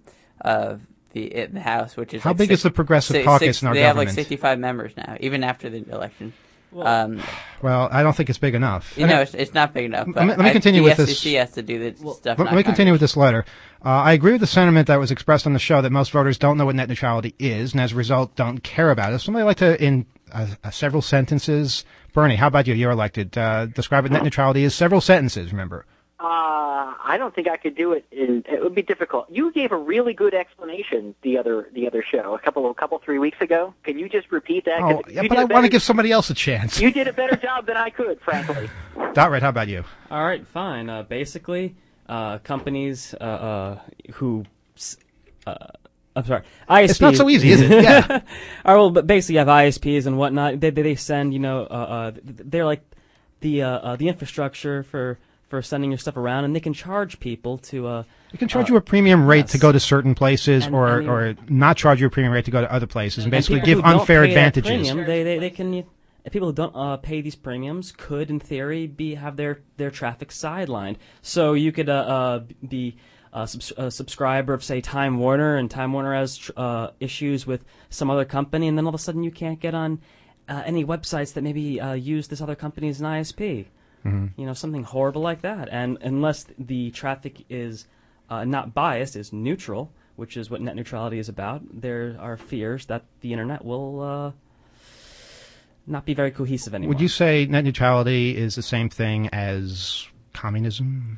House, which is how big is the Progressive Caucus in our government? They have like 65 members now, even after the election. Well, I don't think it's big enough. It's not big enough. But let me continue with this. The FCC has to do the stuff. Let me continue with this letter. I agree with the sentiment that was expressed on the show that most voters don't know what net neutrality is, and as a result, don't care about it. Somebody like to, in several sentences, Bernie, how about you? You're elected. Describe what net neutrality is. Several sentences, remember. I don't think I could do it. It would be difficult. You gave a really good explanation the other show, a couple 3 weeks ago. Can you just repeat that? Oh, yeah, but I want to give somebody else a chance. You did a better job than I could, frankly. Dotred, how about you? All right, fine. Basically, companies who. I'm sorry, ISPs. It's not so easy, is it? Yeah. All right, well, but basically, you have ISPs and whatnot. They send, they're like the infrastructure for sending your stuff around, and they can charge people to. They can charge you a premium rate to go to certain places, or not charge you a premium rate to go to other places, and basically give unfair advantages. They can. People who don't pay these premiums could, in theory, have their traffic sidelined. So you could be a subscriber of, say, Time Warner, and Time Warner has issues with some other company, and then all of a sudden you can't get on any websites that maybe use this other company as an ISP. Mm-hmm. Something horrible like that. And unless the traffic is not biased, is neutral, which is what net neutrality is about, there are fears that the internet will not be very cohesive anymore. Would you say net neutrality is the same thing as communism?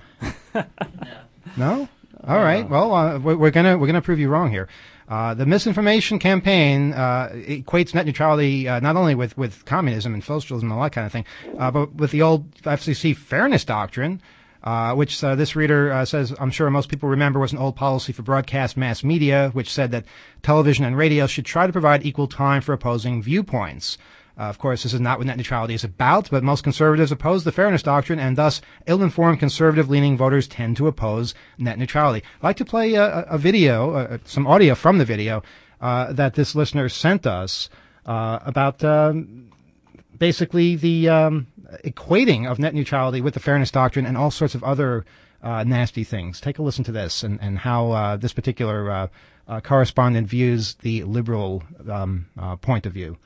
No? All right. Well, we're gonna prove you wrong here. The misinformation campaign equates net neutrality not only with communism and socialism and all that kind of thing, but with the old FCC fairness doctrine, which this reader says, I'm sure most people remember, was an old policy for broadcast mass media, which said that television and radio should try to provide equal time for opposing viewpoints. Of course, this is not what net neutrality is about, but most conservatives oppose the fairness doctrine, and thus ill-informed conservative-leaning voters tend to oppose net neutrality. I'd like to play a video, some audio from the video that this listener sent us about basically the equating of net neutrality with the fairness doctrine and all sorts of other nasty things. Take a listen to this and how this particular correspondent views the liberal point of view.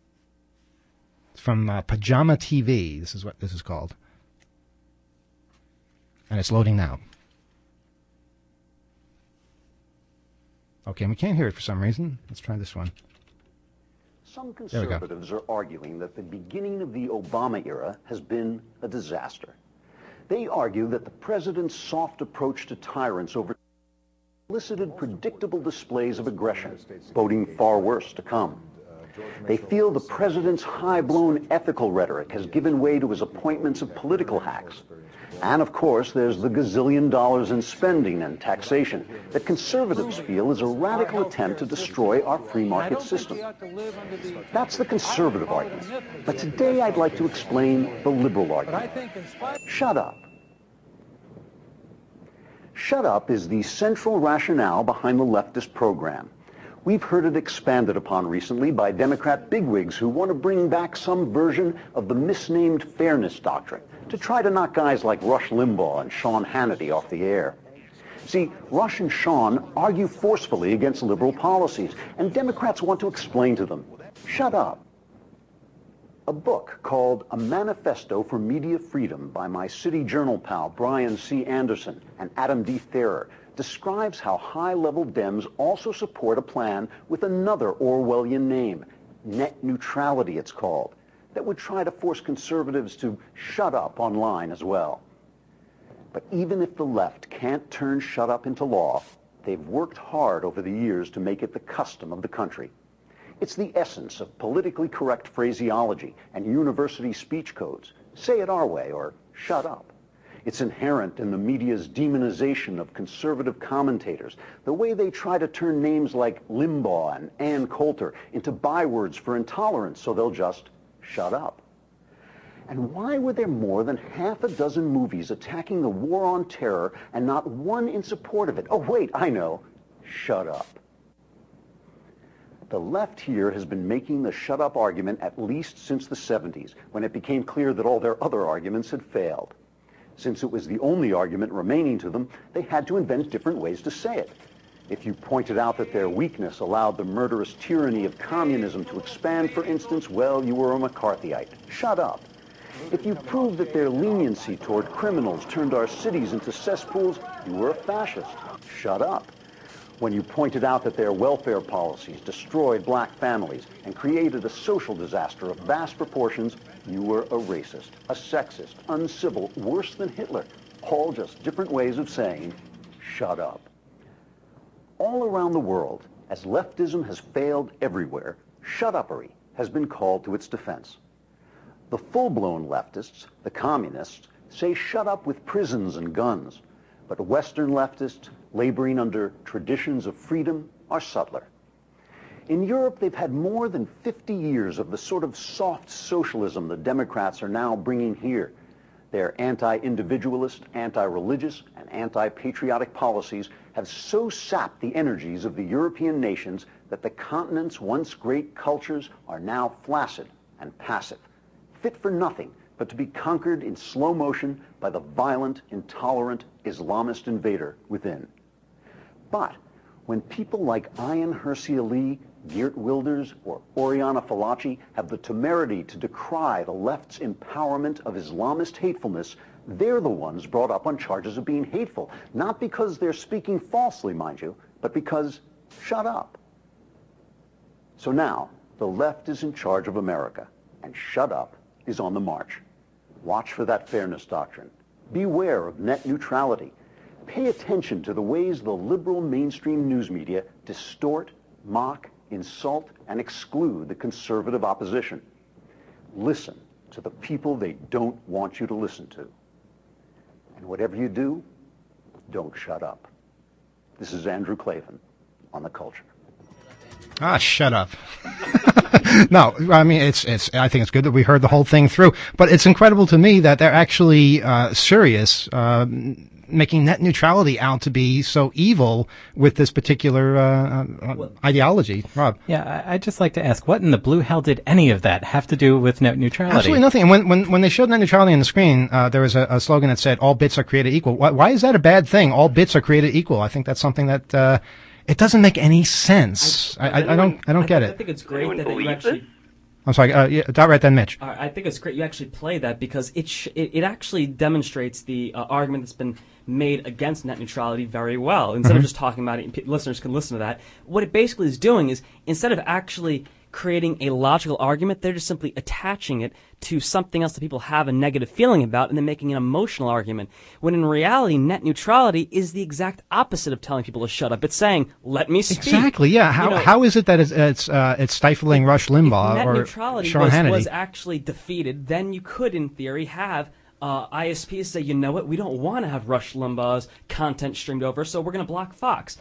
From Pajama TV. This is what this is called. And it's loading now. Okay, we can't hear it for some reason. Let's try this one. Some conservatives are arguing that the beginning of the Obama era has been a disaster. They argue that the president's soft approach to tyrants over elicited predictable displays of aggression, boding far worse to come. They feel the president's high-blown ethical rhetoric has given way to his appointments of political hacks. And, of course, there's the gazillion dollars in spending and taxation that conservatives feel is a radical attempt to destroy our free market system. That's the conservative argument. But today I'd like to explain the liberal argument. Shut up. Shut up is the central rationale behind the leftist program. We've heard it expanded upon recently by Democrat bigwigs who want to bring back some version of the misnamed fairness doctrine to try to knock guys like Rush Limbaugh and Sean Hannity off the air. See, Rush and Sean argue forcefully against liberal policies, and Democrats want to explain to them, shut up. A book called A Manifesto for Media Freedom by my City Journal pal Brian C. Anderson and Adam D. Thayer describes how high-level Dems also support a plan with another Orwellian name, net neutrality it's called, that would try to force conservatives to shut up online as well. But even if the left can't turn shut up into law, they've worked hard over the years to make it the custom of the country. It's the essence of politically correct phraseology and university speech codes. Say it our way, or shut up. It's inherent in the media's demonization of conservative commentators, the way they try to turn names like Limbaugh and Ann Coulter into bywords for intolerance so they'll just shut up. And why were there more than half a dozen movies attacking the war on terror and not one in support of it? Oh, wait, I know. Shut up. The left here has been making the shut up argument at least since the 70s, when it became clear that all their other arguments had failed. Since it was the only argument remaining to them, they had to invent different ways to say it. If you pointed out that their weakness allowed the murderous tyranny of communism to expand, for instance, well, you were a McCarthyite. Shut up. If you proved that their leniency toward criminals turned our cities into cesspools, you were a fascist. Shut up. When you pointed out that their welfare policies destroyed black families and created a social disaster of vast proportions, you were a racist, a sexist, uncivil, worse than Hitler. All just different ways of saying, shut up. All around the world, as leftism has failed everywhere, shut-uppery has been called to its defense. The full-blown leftists, the communists, say shut up with prisons and guns, but Western leftists, laboring under traditions of freedom, are subtler. In Europe, they've had more than 50 years of the sort of soft socialism the Democrats are now bringing here. Their anti-individualist, anti-religious, and anti-patriotic policies have so sapped the energies of the European nations that the continent's once great cultures are now flaccid and passive, fit for nothing but to be conquered in slow motion by the violent, intolerant Islamist invader within. But when people like Ayaan Hirsi Ali, Geert Wilders, or Oriana Fallaci have the temerity to decry the left's empowerment of Islamist hatefulness, they're the ones brought up on charges of being hateful, not because they're speaking falsely, mind you, but because, shut up. So now, the left is in charge of America, and shut up is on the march. Watch for that fairness doctrine. Beware of net neutrality. Pay attention to the ways the liberal mainstream news media distort, mock, insult, and exclude the conservative opposition. Listen to the people they don't want you to listen to. And whatever you do, don't shut up. This is Andrew Klavan on The Culture. Ah, shut up. No, I mean, I think it's good that we heard the whole thing through, but it's incredible to me that they're actually serious, making net neutrality out to be so evil with this particular ideology. Rob? Yeah, I'd just like to ask, what in the blue hell did any of that have to do with net neutrality? Absolutely nothing. And when they showed net neutrality on the screen, there was a slogan that said, all bits are created equal. Why is that a bad thing? All bits are created equal. I think that's something that it doesn't make any sense. I don't get it. I think it's great that you actually... I'm sorry, yeah, right then, Mitch. I think it's great you actually play that because it actually demonstrates the argument that's been made against net neutrality very well. Instead of just talking about it, listeners can listen to that. What it basically is doing is, instead of actually creating a logical argument, they're just simply attaching it to something else that people have a negative feeling about and then making an emotional argument. When in reality, net neutrality is the exact opposite of telling people to shut up. It's saying, let me speak. Exactly, yeah. How is it that it's stifling Rush Limbaugh or Sean Hannity? If was actually defeated, then you could, in theory, have ISPs say, you know what, we don't want to have Rush Limbaugh's content streamed over, so we're going to block Fox.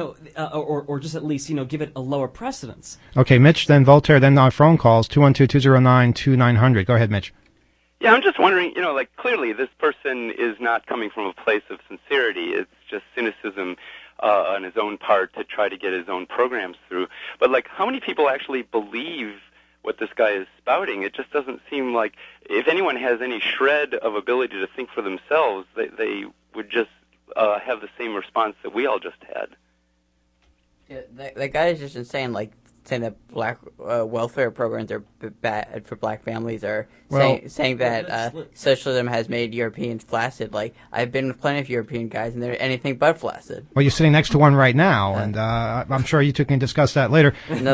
Or just at least, give it a lower precedence. Okay, Mitch, then Voltaire, then our phone calls, 212-209-2900. Go ahead, Mitch. Yeah, I'm just wondering, clearly this person is not coming from a place of sincerity. It's just cynicism on his own part to try to get his own programs through. But, how many people actually believe what this guy is spouting? It just doesn't seem like, if anyone has any shred of ability to think for themselves, they would just have the same response that we all just had. Yeah, that guy is just insane, saying that black welfare programs are bad for black families, or saying that socialism has made Europeans flaccid. I've been with plenty of European guys, and they're anything but flaccid. Well, you're sitting next to one right now, and I'm sure you two can discuss that later. No,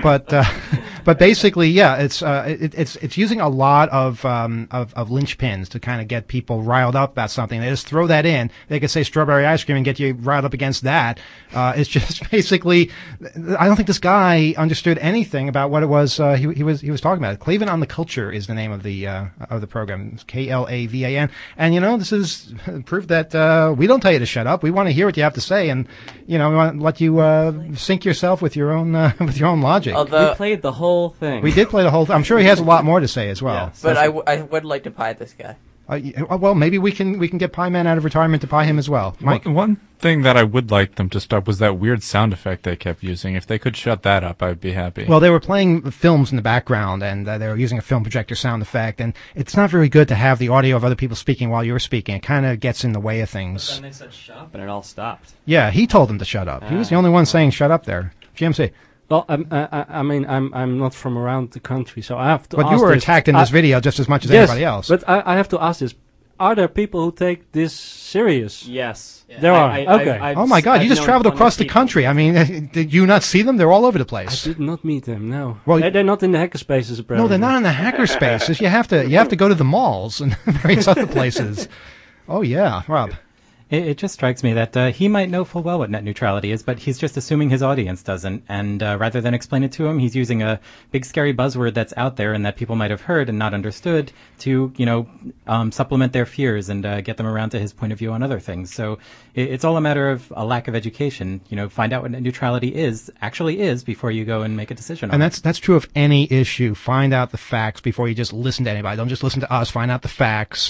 but basically, yeah, it's using a lot of linchpins to kind of get people riled up about something. They just throw that in. They could say strawberry ice cream and get you riled up against that. It's just basically, I don't think this guy understood anything about what it was he was talking about. Klavan on the Culture is the name of the program. It's Klavan. And this is proof that we don't tell you to shut up. We want to hear what you have to say, and we want to let you sink yourself with your own logic. Although we played the whole thing. We did play the whole thing. I'm sure he has a lot more to say as well. Yeah, but I would like to pie this guy. Well, maybe we can get Pie Man out of retirement to pie him as well. Mike. One thing that I would like them to stop was that weird sound effect they kept using. If they could shut that up, I'd be happy. Well, they were playing films in the background, and they were using a film projector sound effect, and it's not very good to have the audio of other people speaking while you're speaking. It kind of gets in the way of things. But then they said shut up, and it all stopped. Yeah, he told them to shut up. He was the only one saying shut up there. GMC. Well, I mean, I'm not from around the country, so I have to. But you were attacked in this video just as much as anybody else. But I have to ask this: are there people who take this serious? Yes, there are. Okay. Oh my God! You just traveled across the country. I mean, did you not see them? They're all over the place. I did not meet them. No. Well, they're not in the hackerspaces. Apparently. No, they're not in the hackerspaces. You have to go to the malls and various other places. Oh yeah, Rob. It just strikes me that he might know full well what net neutrality is, but he's just assuming his audience doesn't. And rather than explain it to him, he's using a big scary buzzword that's out there and that people might have heard and not understood to, supplement their fears and get them around to his point of view on other things. So it's all a matter of a lack of education. Find out what net neutrality actually is before you go and make a decision on it. And that's true of any issue. Find out the facts before you just listen to anybody. Don't just listen to us. Find out the facts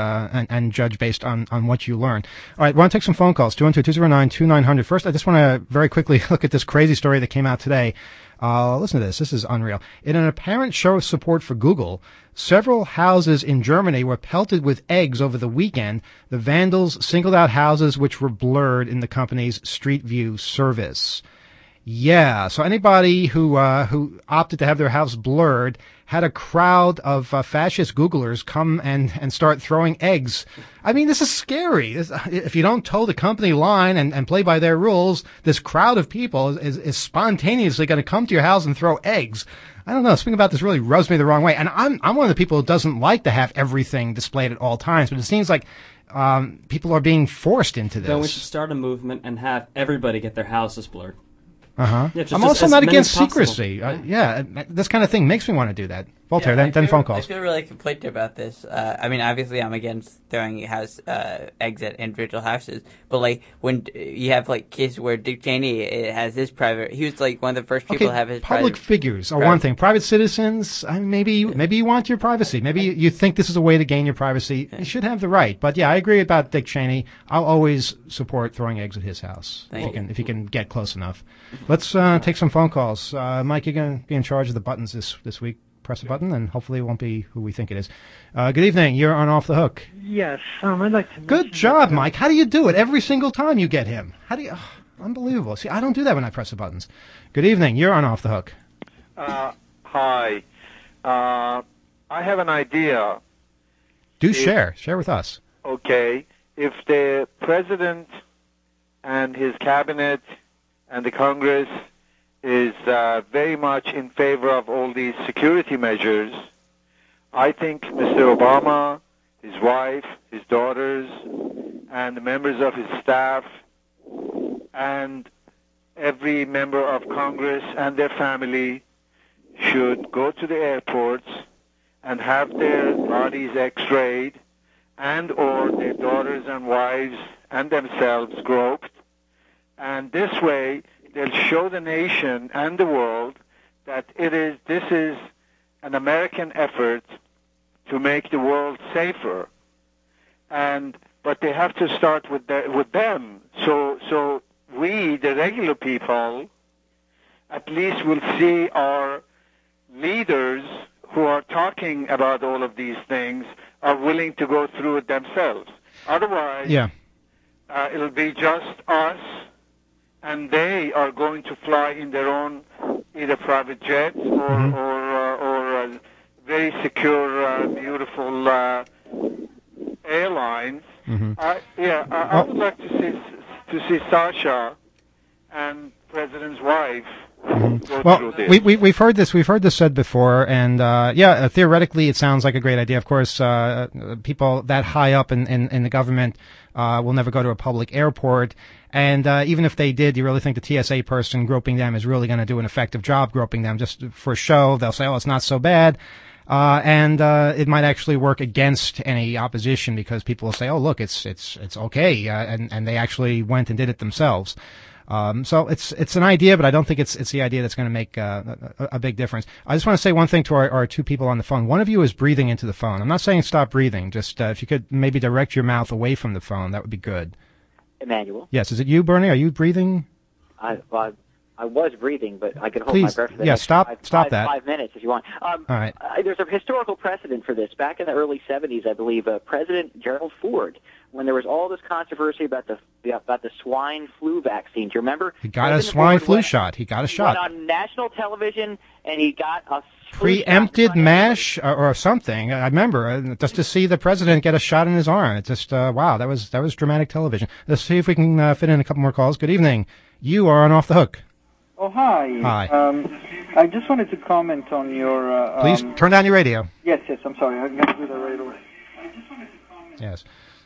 and judge based on what you learn. All right, we want to take some phone calls, 212-209-2900. First, I just want to very quickly look at this crazy story that came out today. Listen to this. This is unreal. In an apparent show of support for Google, several houses in Germany were pelted with eggs over the weekend. The vandals singled out houses which were blurred in the company's Street View service. Yeah, so anybody who opted to have their house blurred had a crowd of fascist Googlers come and start throwing eggs. I mean, this is scary. If you don't toe the company line and play by their rules, this crowd of people is spontaneously going to come to your house and throw eggs. I don't know. Something about this really rubs me the wrong way. And I'm one of the people who doesn't like to have everything displayed at all times, but it seems like people are being forced into this. Then we should start a movement and have everybody get their houses blurred. Uh-huh. Yeah, I'm also not against secrecy. This kind of thing makes me want to do that. Voltaire, then phone calls. I feel really conflicted about this. I mean, obviously, I'm against throwing eggs at individual houses. But, like, when you have, like, cases where Dick Cheney has his private... He was, like, one of the first people to have his public figures are one thing. Private citizens, maybe you want your privacy. Maybe you think this is a way to gain your privacy. You should have the right. But, yeah, I agree about Dick Cheney. I'll always support throwing eggs at his house if you can get close enough. Let's take some phone calls. Mike, you're going to be in charge of the buttons this week. Press a button, and hopefully it won't be who we think it is. Good evening. You're on Off the Hook. Yes. I'd like to... Good job, Mike. How do you do it every single time you get him? How do you... unbelievable. See, I don't do that when I press the buttons. Good evening. You're on Off the Hook. Hi. I have an idea. Share with us. Okay. If the president and his cabinet and the Congress is very much in favor of all these security measures, I think Mr. Obama, his wife, his daughters, and the members of his staff, and every member of Congress and their family should go to the airports and have their bodies x-rayed and or their daughters and wives and themselves groped. And this way, they'll show the nation and the world that this is an American effort to make the world safer. But they have to start with them. So we, the regular people, at least will see our leaders who are talking about all of these things are willing to go through it themselves. Otherwise, it'll be just us, and they are going to fly in their own either private jets or very secure, beautiful airlines. I would like to see Sasha and President's wife go through this. We've heard this. We've heard this said before, and theoretically, it sounds like a great idea. Of course, people that high up in the government will never go to a public airport. And even if they did, you really think the TSA person groping them is really going to do an effective job groping them just for show? They'll say, oh, it's not so bad. And it might actually work against any opposition because people will say, oh, look, it's okay. And they actually went and did it themselves. So it's an idea, but I don't think it's the idea that's going to make a big difference. I just want to say one thing to our two people on the phone. One of you is breathing into the phone. I'm not saying stop breathing. Just if you could maybe direct your mouth away from the phone, that would be good. Emmanuel. Yes, is it you, Bernie? Are you breathing? I was breathing, but I could hold Please, my breath for the yeah, next stop that. 5 minutes if you want. All right. There's a historical precedent for this. Back in the early 70s, I believe, President Gerald Ford, when there was all this controversy about the swine flu vaccine. Do you remember? He got a swine flu shot. He got a shot. He went on national television, and he got a preempted MASH or something. I remember just to see the president get a shot in his arm. It's just wow, that was dramatic television. Let's see if we can fit in a couple more calls. Good evening. You are on Off the Hook. Oh, hi. Hi. I just wanted to comment on your... Please turn down your radio. Yes, I'm sorry. I'm going to do that right away. Yes.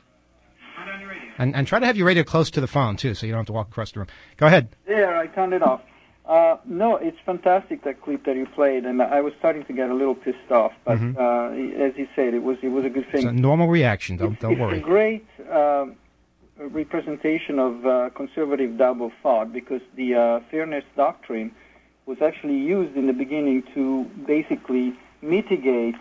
And try to have your radio close to the phone, too, so you don't have to walk across the room. Go ahead. There, I turned it off. No, it's fantastic, that clip that you played, and I was starting to get a little pissed off, but as you said, it was a good thing. It's a normal reaction, don't worry. It's a great representation of conservative double thought, because the fairness doctrine was actually used in the beginning to basically mitigate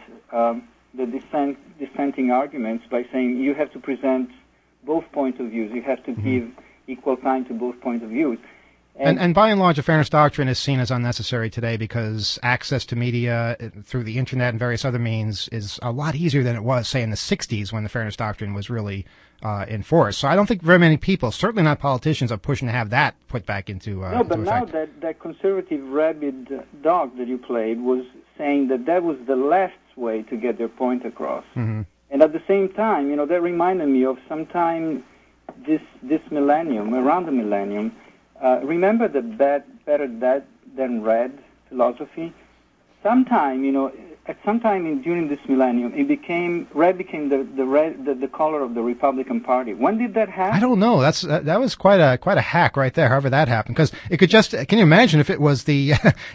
the dissenting arguments by saying you have to present both points of views. You have to give equal time to both points of views. And by and large, the fairness doctrine is seen as unnecessary today because access to media through the internet and various other means is a lot easier than it was, say, in the 60s when the fairness doctrine was really in force. So I don't think very many people, certainly not politicians, are pushing to have that put back into No, but now effect. that conservative rabid dog that you played was saying that was the left's way to get their point across. Mm-hmm. And at the same time, that reminded me of sometime this millennium, around the millennium. Remember the better dead than red philosophy? Sometime, at some time during this millennium, red became the color of the Republican Party. When did that happen? I don't know. That was quite a hack right there. However that happened, because it could just. Can you imagine if it was the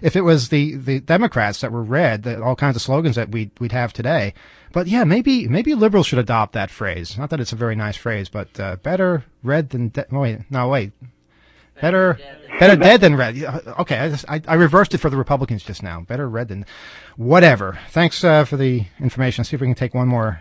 the Democrats that were red, all kinds of slogans that we'd have today. But yeah, maybe liberals should adopt that phrase. Not that it's a very nice phrase, but better red than wait. Better dead than red. Okay, I reversed it for the Republicans just now. Better red than whatever. Thanks for the information. Let's see if we can take one more.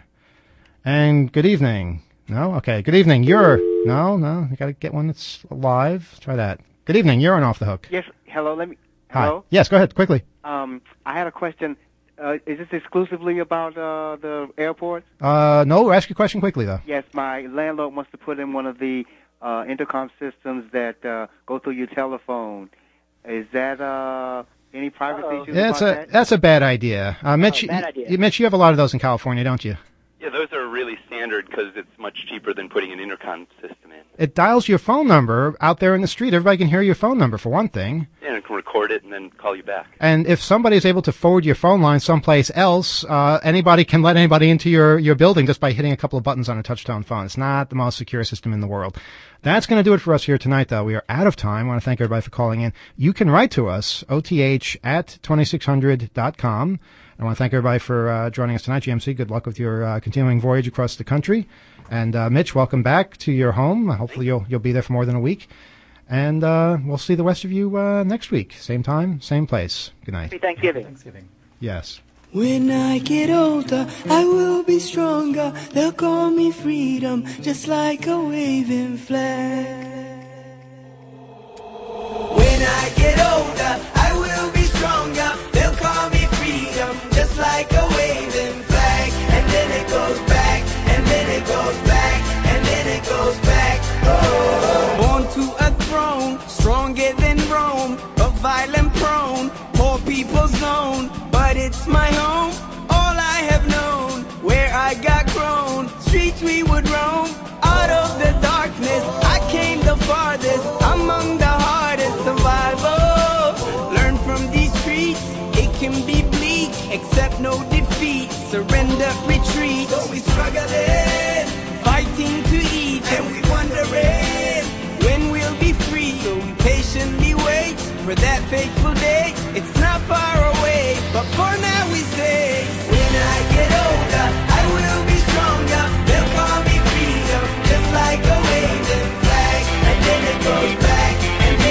And good evening. No? Okay. Good evening. No. You got to get one that's live. Try that. Good evening. You're on Off the Hook. Yes. Hello. Hi. Yes. Go ahead quickly. I had a question. Is this exclusively about the airports? No. Ask your question quickly though. Yes. My landlord wants to put in one of the intercom systems that go through your telephone. Is that any privacy issues about that? That's a bad idea. Mitch, bad idea. Mitch, you have a lot of those in California, don't you? Yeah, those are really standard because it's much cheaper than putting an intercom system in. It dials your phone number out there in the street. Everybody can hear your phone number, for one thing. Yeah, and it can record it and then call you back. And if somebody is able to forward your phone line someplace else, anybody can let anybody into your building just by hitting a couple of buttons on a touch-tone phone. It's not the most secure system in the world. That's going to do it for us here tonight, though. We are out of time. I want to thank everybody for calling in. You can write to us, oth@2600.com. I want to thank everybody for joining us tonight. GMC, good luck with your continuing voyage across the country. And Mitch, welcome back to your home. Hopefully you'll be there for more than a week. And we'll see the rest of you next week. Same time, same place. Good night. Happy Thanksgiving. Yes. When I get older, I will be stronger. They'll call me freedom, just like a waving flag. When I get older, I will be stronger. They'll call me freedom, just like a waving flag. And then it goes back, and then it goes back, and then it goes back. Oh. Born to a throne, stronger than Rome, but violent prone, poor people's zone. But it's my home, all I have known, where I got grown. Streets we would roam, out of the darkness, I came the farthest, among the hardest survival. Learn from these streets, it can be bleak, accept no defeat, surrender, retreat. So we struggling, fighting to eat, and we wondering when we'll be free. So we patiently wait for that fateful day. It's not far away, but for now we say, when I get older, I will be stronger. They'll call me freedom, just like a waving flag. And then it goes back, and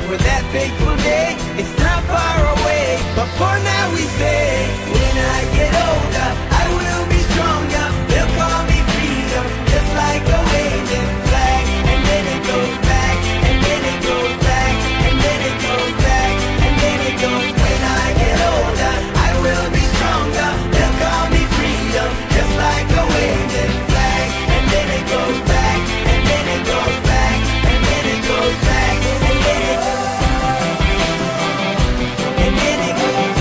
for that fateful day. It's not far away, but for now we say, when I get older, I will be stronger. They'll call me freedom, just like a waving flag. And then it goes back, and then it goes back, and then it goes back, and then it goes. When I get older, I will be stronger. They'll call me freedom, just like a waving flag. And then it goes back, and then it goes back, and then it goes back, and then it goes. And then it goes.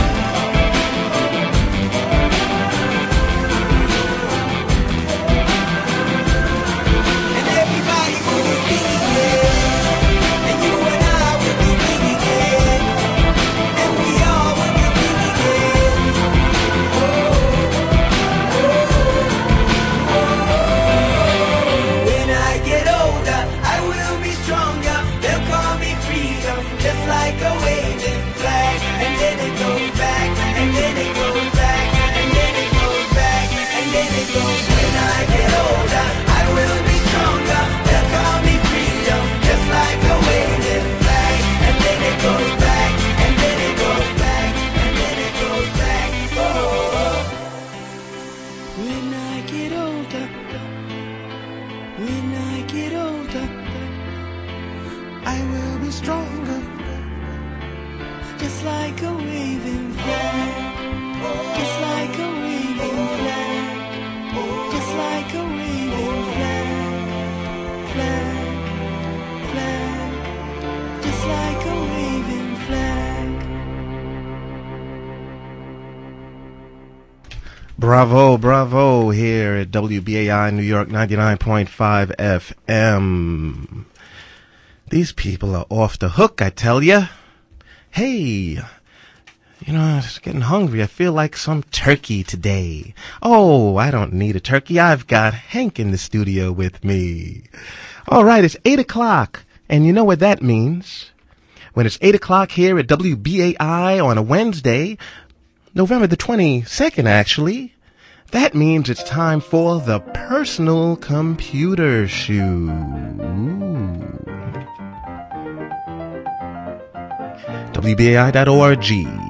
And everybody will be singing it. And you and I will be singing it. And we all will be singing it. When I get older, I will be stronger. They'll call me freedom, just like a waving flag. And then it goes back, and then it goes back, and then it goes back, and then it goes. When I get older, I will be stronger. They'll call me freedom, just like a waving flag. And then it goes back, and then it goes back, and then it goes back. Oh, when I get older. When I get older, I will be stronger, just like a waving flag, just like a waving flag, just like a waving flag, flag, just like a waving flag. Bravo, bravo, here at WBAI New York 99.5 FM. These people are off the hook, I tell ya. Hey, I'm just getting hungry. I feel like some turkey today. Oh, I don't need a turkey. I've got Hank in the studio with me. All right, it's 8 o'clock, and you know what that means. When it's 8 o'clock here at WBAI on a Wednesday, November the 22nd, actually, that means it's time for the Personal Computer Shoe. WBAI.org.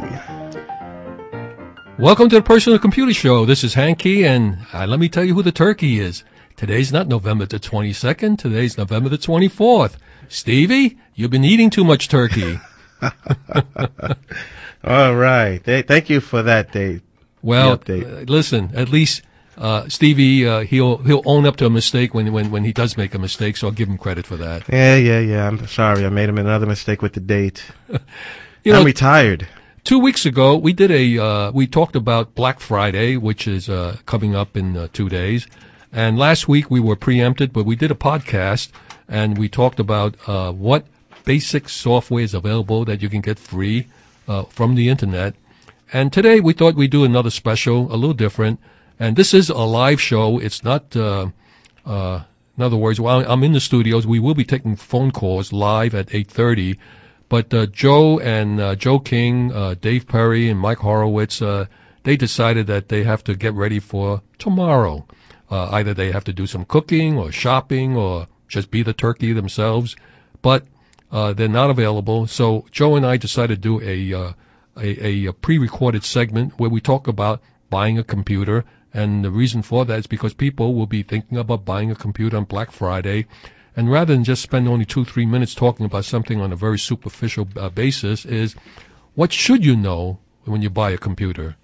Welcome to the Personal Computer Show. This is Hank Key, and let me tell you who the turkey is. Today's not November the 22nd. Today's November the 24th. Stevie, you've been eating too much turkey. All right. Thank you for that, Dave. Well, listen, at least Stevie, he'll own up to a mistake when he does make a mistake, so I'll give him credit for that. Yeah. I'm sorry. I made him another mistake with the date. I'm retired. 2 weeks ago, we talked about Black Friday, which is coming up in 2 days. And last week we were preempted, but we did a podcast, and we talked about what basic software is available that you can get free from the Internet. And today we thought we'd do another special, a little different. And this is a live show. It's not, in other words, while I'm in the studios, we will be taking phone calls live at 8:30. But Joe and Joe King, Dave Perry, and Mike Horowitz, they decided that they have to get ready for tomorrow. Either they have to do some cooking or shopping or just be the turkey themselves. But they're not available. So Joe and I decided to do a pre-recorded segment where we talk about buying a computer, and the reason for that is because people will be thinking about buying a computer on Black Friday, and rather than just spend only 2-3 minutes talking about something on a very superficial basis, is what should you know when you buy a computer?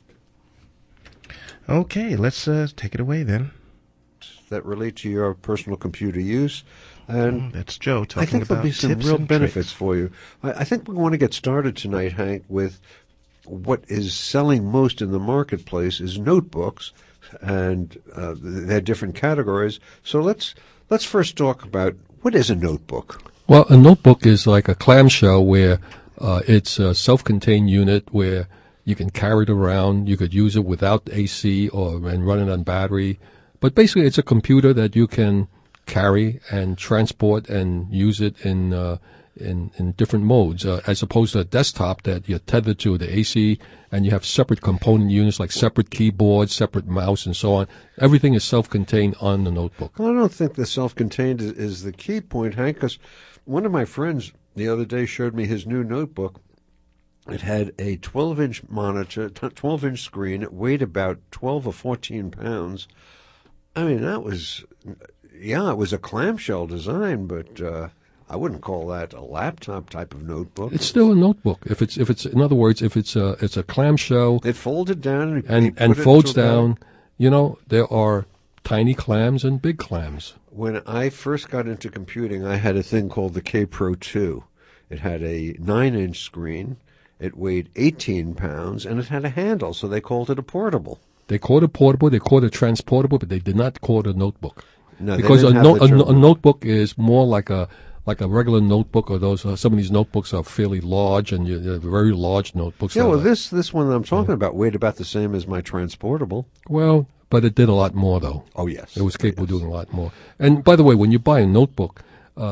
Okay, let's take it away then. That relate to your personal computer use. And that's Joe talking about I think there'll be some tips real and benefits tricks. for you. I think we want to get started tonight, Hank, with what is selling most in the marketplace is notebooks, and they're different categories. So let's first talk about what is a notebook. Well, a notebook is like a clamshell where it's a self-contained unit where you can carry it around. You could use it without AC and run it on battery. But basically, it's a computer that you can carry and transport and use it in different modes, as opposed to a desktop that you're tethered to the AC, and you have separate component units like separate keyboards, separate mouse, and so on. Everything is self-contained on the notebook. Well, I don't think the self-contained is the key point, Hank, because one of my friends the other day showed me his new notebook. It had a 12-inch monitor, 12-inch screen. It weighed about 12 or 14 pounds. I mean, that was, it was a clamshell design, but I wouldn't call that a laptop type of notebook. It's still a notebook. If it's in other words, if it's a clamshell, it folded down and folds down. You know, there are tiny clams and big clams. When I first got into computing, I had a thing called the K-Pro 2. It had a 9-inch screen. It weighed 18 pounds, and it had a handle, so they called it a portable. They called it portable, they called it transportable, but they did not call it a notebook. No, because a notebook is more like a regular notebook, or those some of these notebooks are fairly large, and they're very large notebooks. Yeah, well, this one I'm talking about weighed about the same as my transportable. Well, but it did a lot more, though. Oh, yes. It was capable of doing a lot more. And by the way, when you buy a notebook,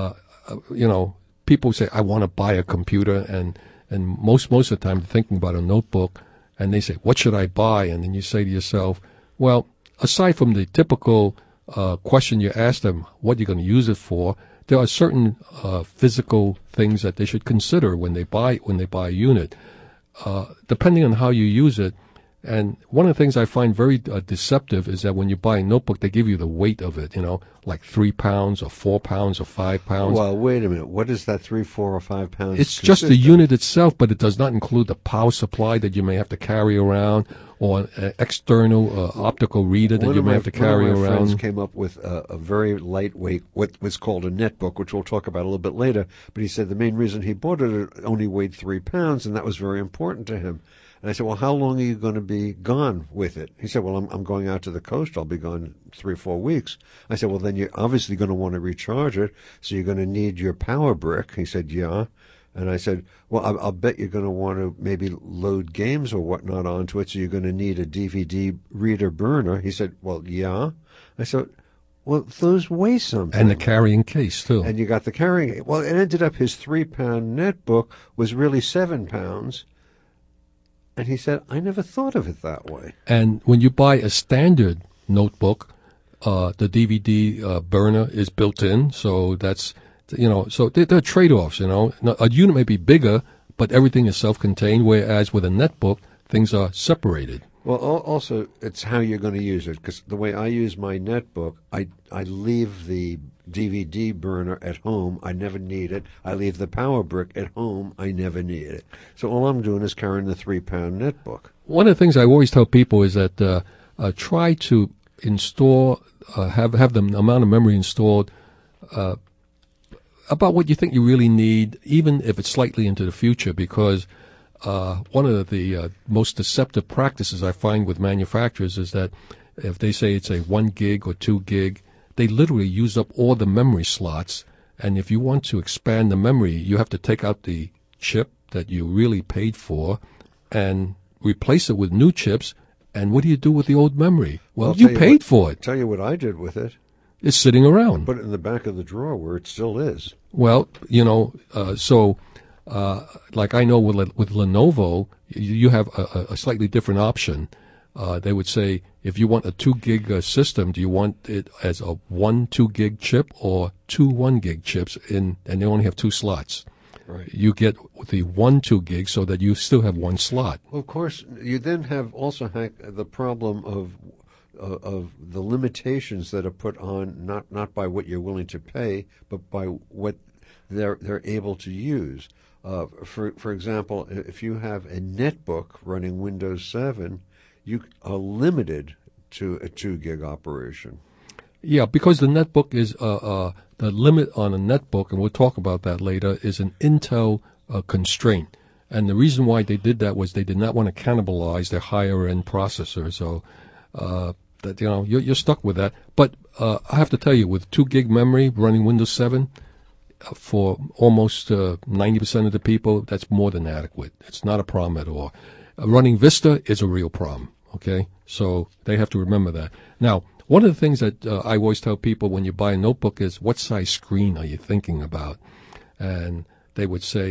people say, I want to buy a computer, and most of the time they're thinking about a notebook, and they say, what should I buy? And then you say to yourself, well, aside from the typical question you ask them, what you're going to use it for, there are certain physical things that they should consider when they buy a unit, depending on how you use it. And one of the things I find very deceptive is that when you buy a notebook, they give you the weight of it, like 3 pounds or 4 pounds or 5 pounds. Well, wait a minute. What is that 3, 4, or 5 pounds? It's just the unit itself, but it does not include the power supply that you may have to carry around, or an external optical reader that you may have to carry around. One of my friends came up with a very lightweight, what was called a netbook, which we'll talk about a little bit later. But he said the main reason he bought it only weighed 3 pounds, and that was very important to him. And I said, well, how long are you going to be gone with it? He said, well, I'm going out to the coast. I'll be gone 3 or 4 weeks. I said, well, then you're obviously going to want to recharge it, so you're going to need your power brick. He said, yeah. And I said, well, I'll bet you're going to want to maybe load games or whatnot onto it, so you're going to need a DVD reader burner. He said, well, yeah. I said, well, those weigh something. And the carrying case, too. And you got the carrying. Well, it ended up his 3-pound netbook was really 7 pounds. And he said, I never thought of it that way. And when you buy a standard notebook, the DVD burner is built in, so that's, so there are trade-offs, Now, a unit may be bigger, but everything is self-contained, whereas with a netbook, things are separated. Well, also, it's how you're going to use it, because the way I use my netbook, I leave the DVD burner at home. I never need it. I leave the power brick at home. I never need it. So all I'm doing is carrying the 3-pound netbook. One of the things I always tell people is that try to install, have the amount of memory installed about what you think you really need, even if it's slightly into the future, because one of the most deceptive practices I find with manufacturers is that if they say it's a 1 gig or 2 gig, they literally use up all the memory slots. And if you want to expand the memory, you have to take out the chip that you really paid for and replace it with new chips. And what do you do with the old memory? Well, you paid for it. Tell you what I did with it. It's sitting around. Put it in the back of the drawer where it still is. Well, like I know with Lenovo, you have a slightly different option. They would say, if you want a 2 gig system, do you want it as a 1 2 gig chip or 2 1 gig chips? And they only have 2 slots. Right. You get the 1 2 gig so that you still have 1 slot. Well, of course, you then have also the problem of the limitations that are put on not by what you're willing to pay, but by what they're able to use. For example, if you have a netbook running Windows 7, you are limited to a 2 gig operation. Yeah, because the netbook is the limit on a netbook, and we'll talk about that later, is an Intel constraint. And the reason why they did that was they did not want to cannibalize their higher end processor. So that you're stuck with that. But I have to tell you, with 2 gig memory running Windows 7. For almost 90% of the people, that's more than adequate. It's not a problem at all. Running Vista is a real problem, okay? So they have to remember that. Now, one of the things that I always tell people when you buy a notebook is, what size screen are you thinking about? And they would say,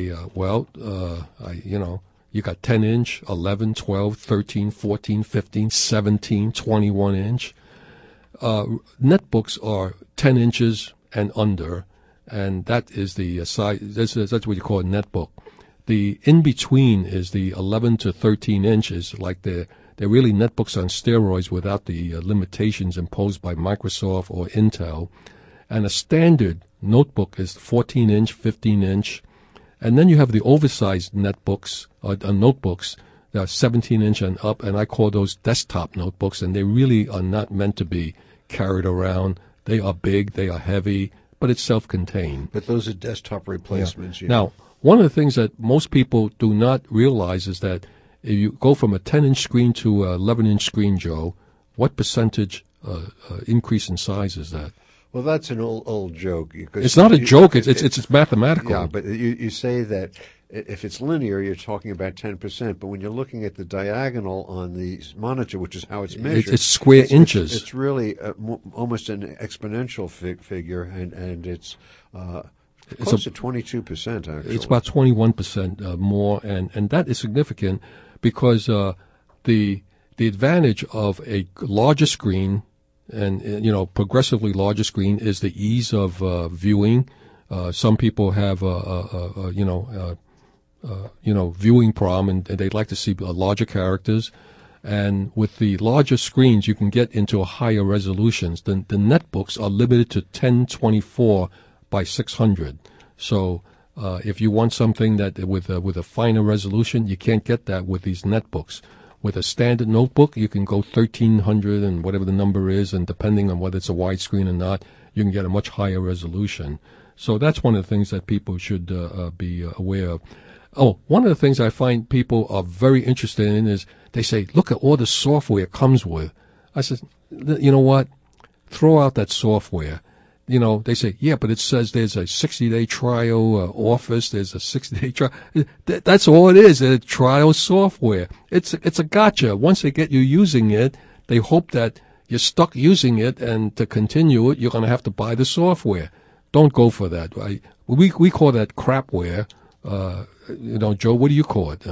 you got 10-inch, 11, 12, 13, 14, 15, 17, 21-inch. Netbooks are 10 inches and under. and that is the size. That's what you call a netbook. The in between is the 11 to 13 inches, like they're really netbooks on steroids without the limitations imposed by Microsoft or Intel. And a standard notebook is 14-inch, 15-inch. And then you have the oversized netbooks, notebooks, that are 17-inch and up, and I call those desktop notebooks, and they really are not meant to be carried around. They are big, they are heavy, but it's self-contained. But those are desktop replacements. Yeah. Now, one of the things that most people do not realize is that if you go from a 10-inch screen to a 11-inch screen, Joe, what percentage increase in size is that? Well, that's an old joke. It's not a joke. It's mathematical. Yeah, but you say that if it's linear, you're talking about 10%. But when you're looking at the diagonal on the monitor, which is how it's measured, it's square inches. It's really almost an exponential figure, and it's close to 22%. Actually, it's about 21% more, and that is significant because the advantage of a larger screen. And progressively larger screen is the ease of viewing. Some people have viewing problem, and they'd like to see larger characters. And with the larger screens, you can get into a higher resolutions. The netbooks are limited to 1024 by 600. So if you want something that with a finer resolution, you can't get that with these netbooks. With a standard notebook, you can go 1300 and whatever the number is, and depending on whether it's a widescreen or not, you can get a much higher resolution. So that's one of the things that people should be aware of. Oh, one of the things I find people are very interested in is they say, look at all the software it comes with. I said, you know what? Throw out that software. They say, yeah, but it says there's a 60-day trial Office. There's a 60-day trial. That's all it is, a trial software. It's a gotcha. Once they get you using it, they hope that you're stuck using it, and to continue it, you're going to have to buy the software. Don't go for that. We call that crapware. Joe, what do you call it?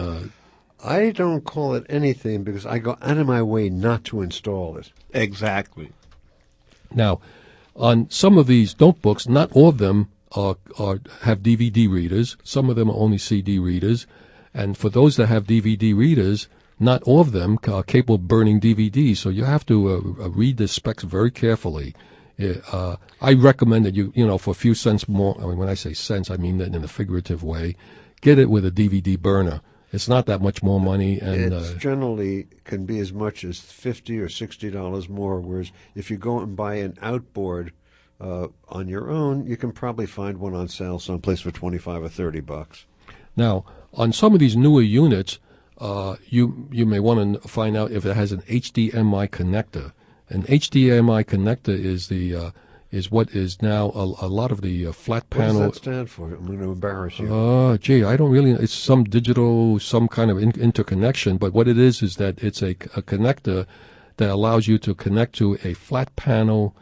I don't call it anything because I go out of my way not to install it. Exactly. Now, on some of these notebooks, not all of them have DVD readers. Some of them are only CD readers. And for those that have DVD readers, not all of them are capable of burning DVDs. So you have to read the specs very carefully. I recommend that you for a few cents more, I mean, when I say cents, I mean that in a figurative way, get it with a DVD burner. It's not that much more money, and it generally can be as much as $50 or $60 more. Whereas if you go and buy an outboard on your own, you can probably find one on sale someplace for $25 or $30. Now, on some of these newer units, you may want to find out if it has an HDMI connector. An HDMI connector is what is now a lot of the flat panel. What does that stand for? I'm going to embarrass you. I don't really. It's some digital, some kind of interconnection. But what it is that it's a connector that allows you to connect to a flat panel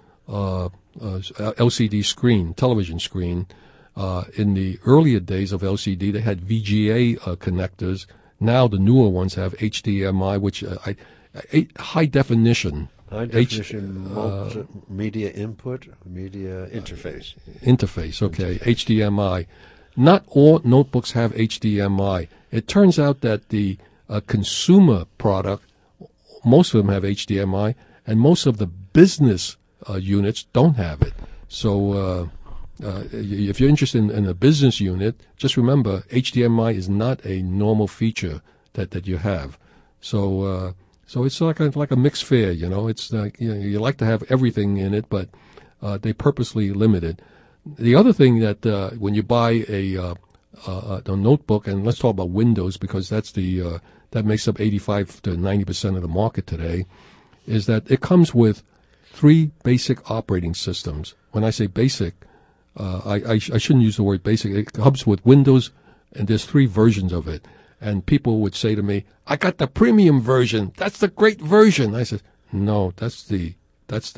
LCD screen, television screen. In the earlier days of LCD, they had VGA connectors. Now the newer ones have HDMI, which high definition. High definition media input, media interface. Interface, okay, HDMI. Not all notebooks have HDMI. It turns out that the consumer product, most of them have HDMI, and most of the business units don't have it. So if you're interested in a business unit, just remember HDMI is not a normal feature that you have. So it's like a mixed fare, It's like you like to have everything in it, but they purposely limit it. The other thing that when you buy a notebook, and let's talk about Windows because that's that makes up 85 to 90% of the market today, is that it comes with 3 basic operating systems. When I say basic, I shouldn't use the word basic. It comes with Windows, and there's 3 versions of it. And people would say to me, I got the premium version. That's the great version. I said, no, that's the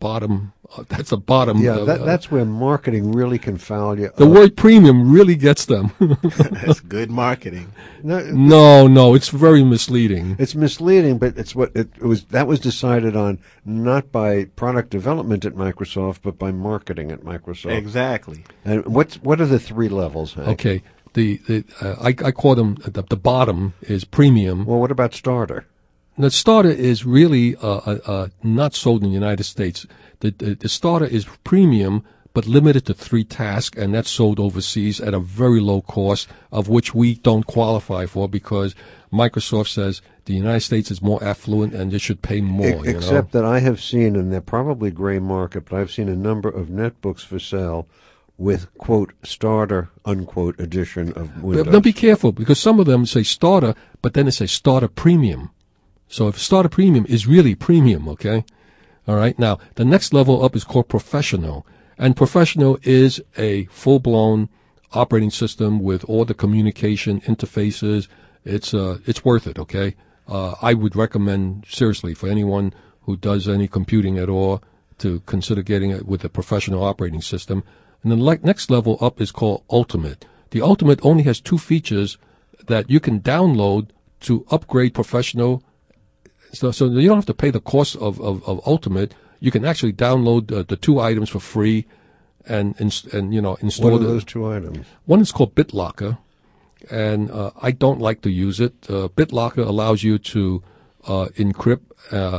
bottom. That's the bottom. Yeah, that's where marketing really can foul you. The word premium really gets them. That's good marketing. No, it's very misleading. It's misleading, but it's what it was. That was decided on not by product development at Microsoft, but by marketing at Microsoft. Exactly. And what are the three levels, Hank? Okay, I call them the bottom is premium. Well, what about starter? The starter is really not sold in the United States. The starter is premium, but limited to 3 tasks, and that's sold overseas at a very low cost, of which we don't qualify for because Microsoft says the United States is more affluent and they should pay more. Except that I have seen, and they're probably gray market, but I've seen a number of netbooks for sale with, quote, starter, unquote, edition of Windows. Now be careful, because some of them say starter, but then it says starter premium. So if starter premium is really premium, okay? All right. Now, the next level up is called professional. And professional is a full-blown operating system with all the communication interfaces. It's worth it, okay? I would recommend, seriously, for anyone who does any computing at all to consider getting it with a professional operating system. And the next level up is called ultimate. The ultimate only has 2 features that you can download to upgrade professional. So you don't have to pay the cost of ultimate. You can actually download the 2 items for free, and install. What are those 2 items? One is called BitLocker, and I don't like to use it. BitLocker allows you to encrypt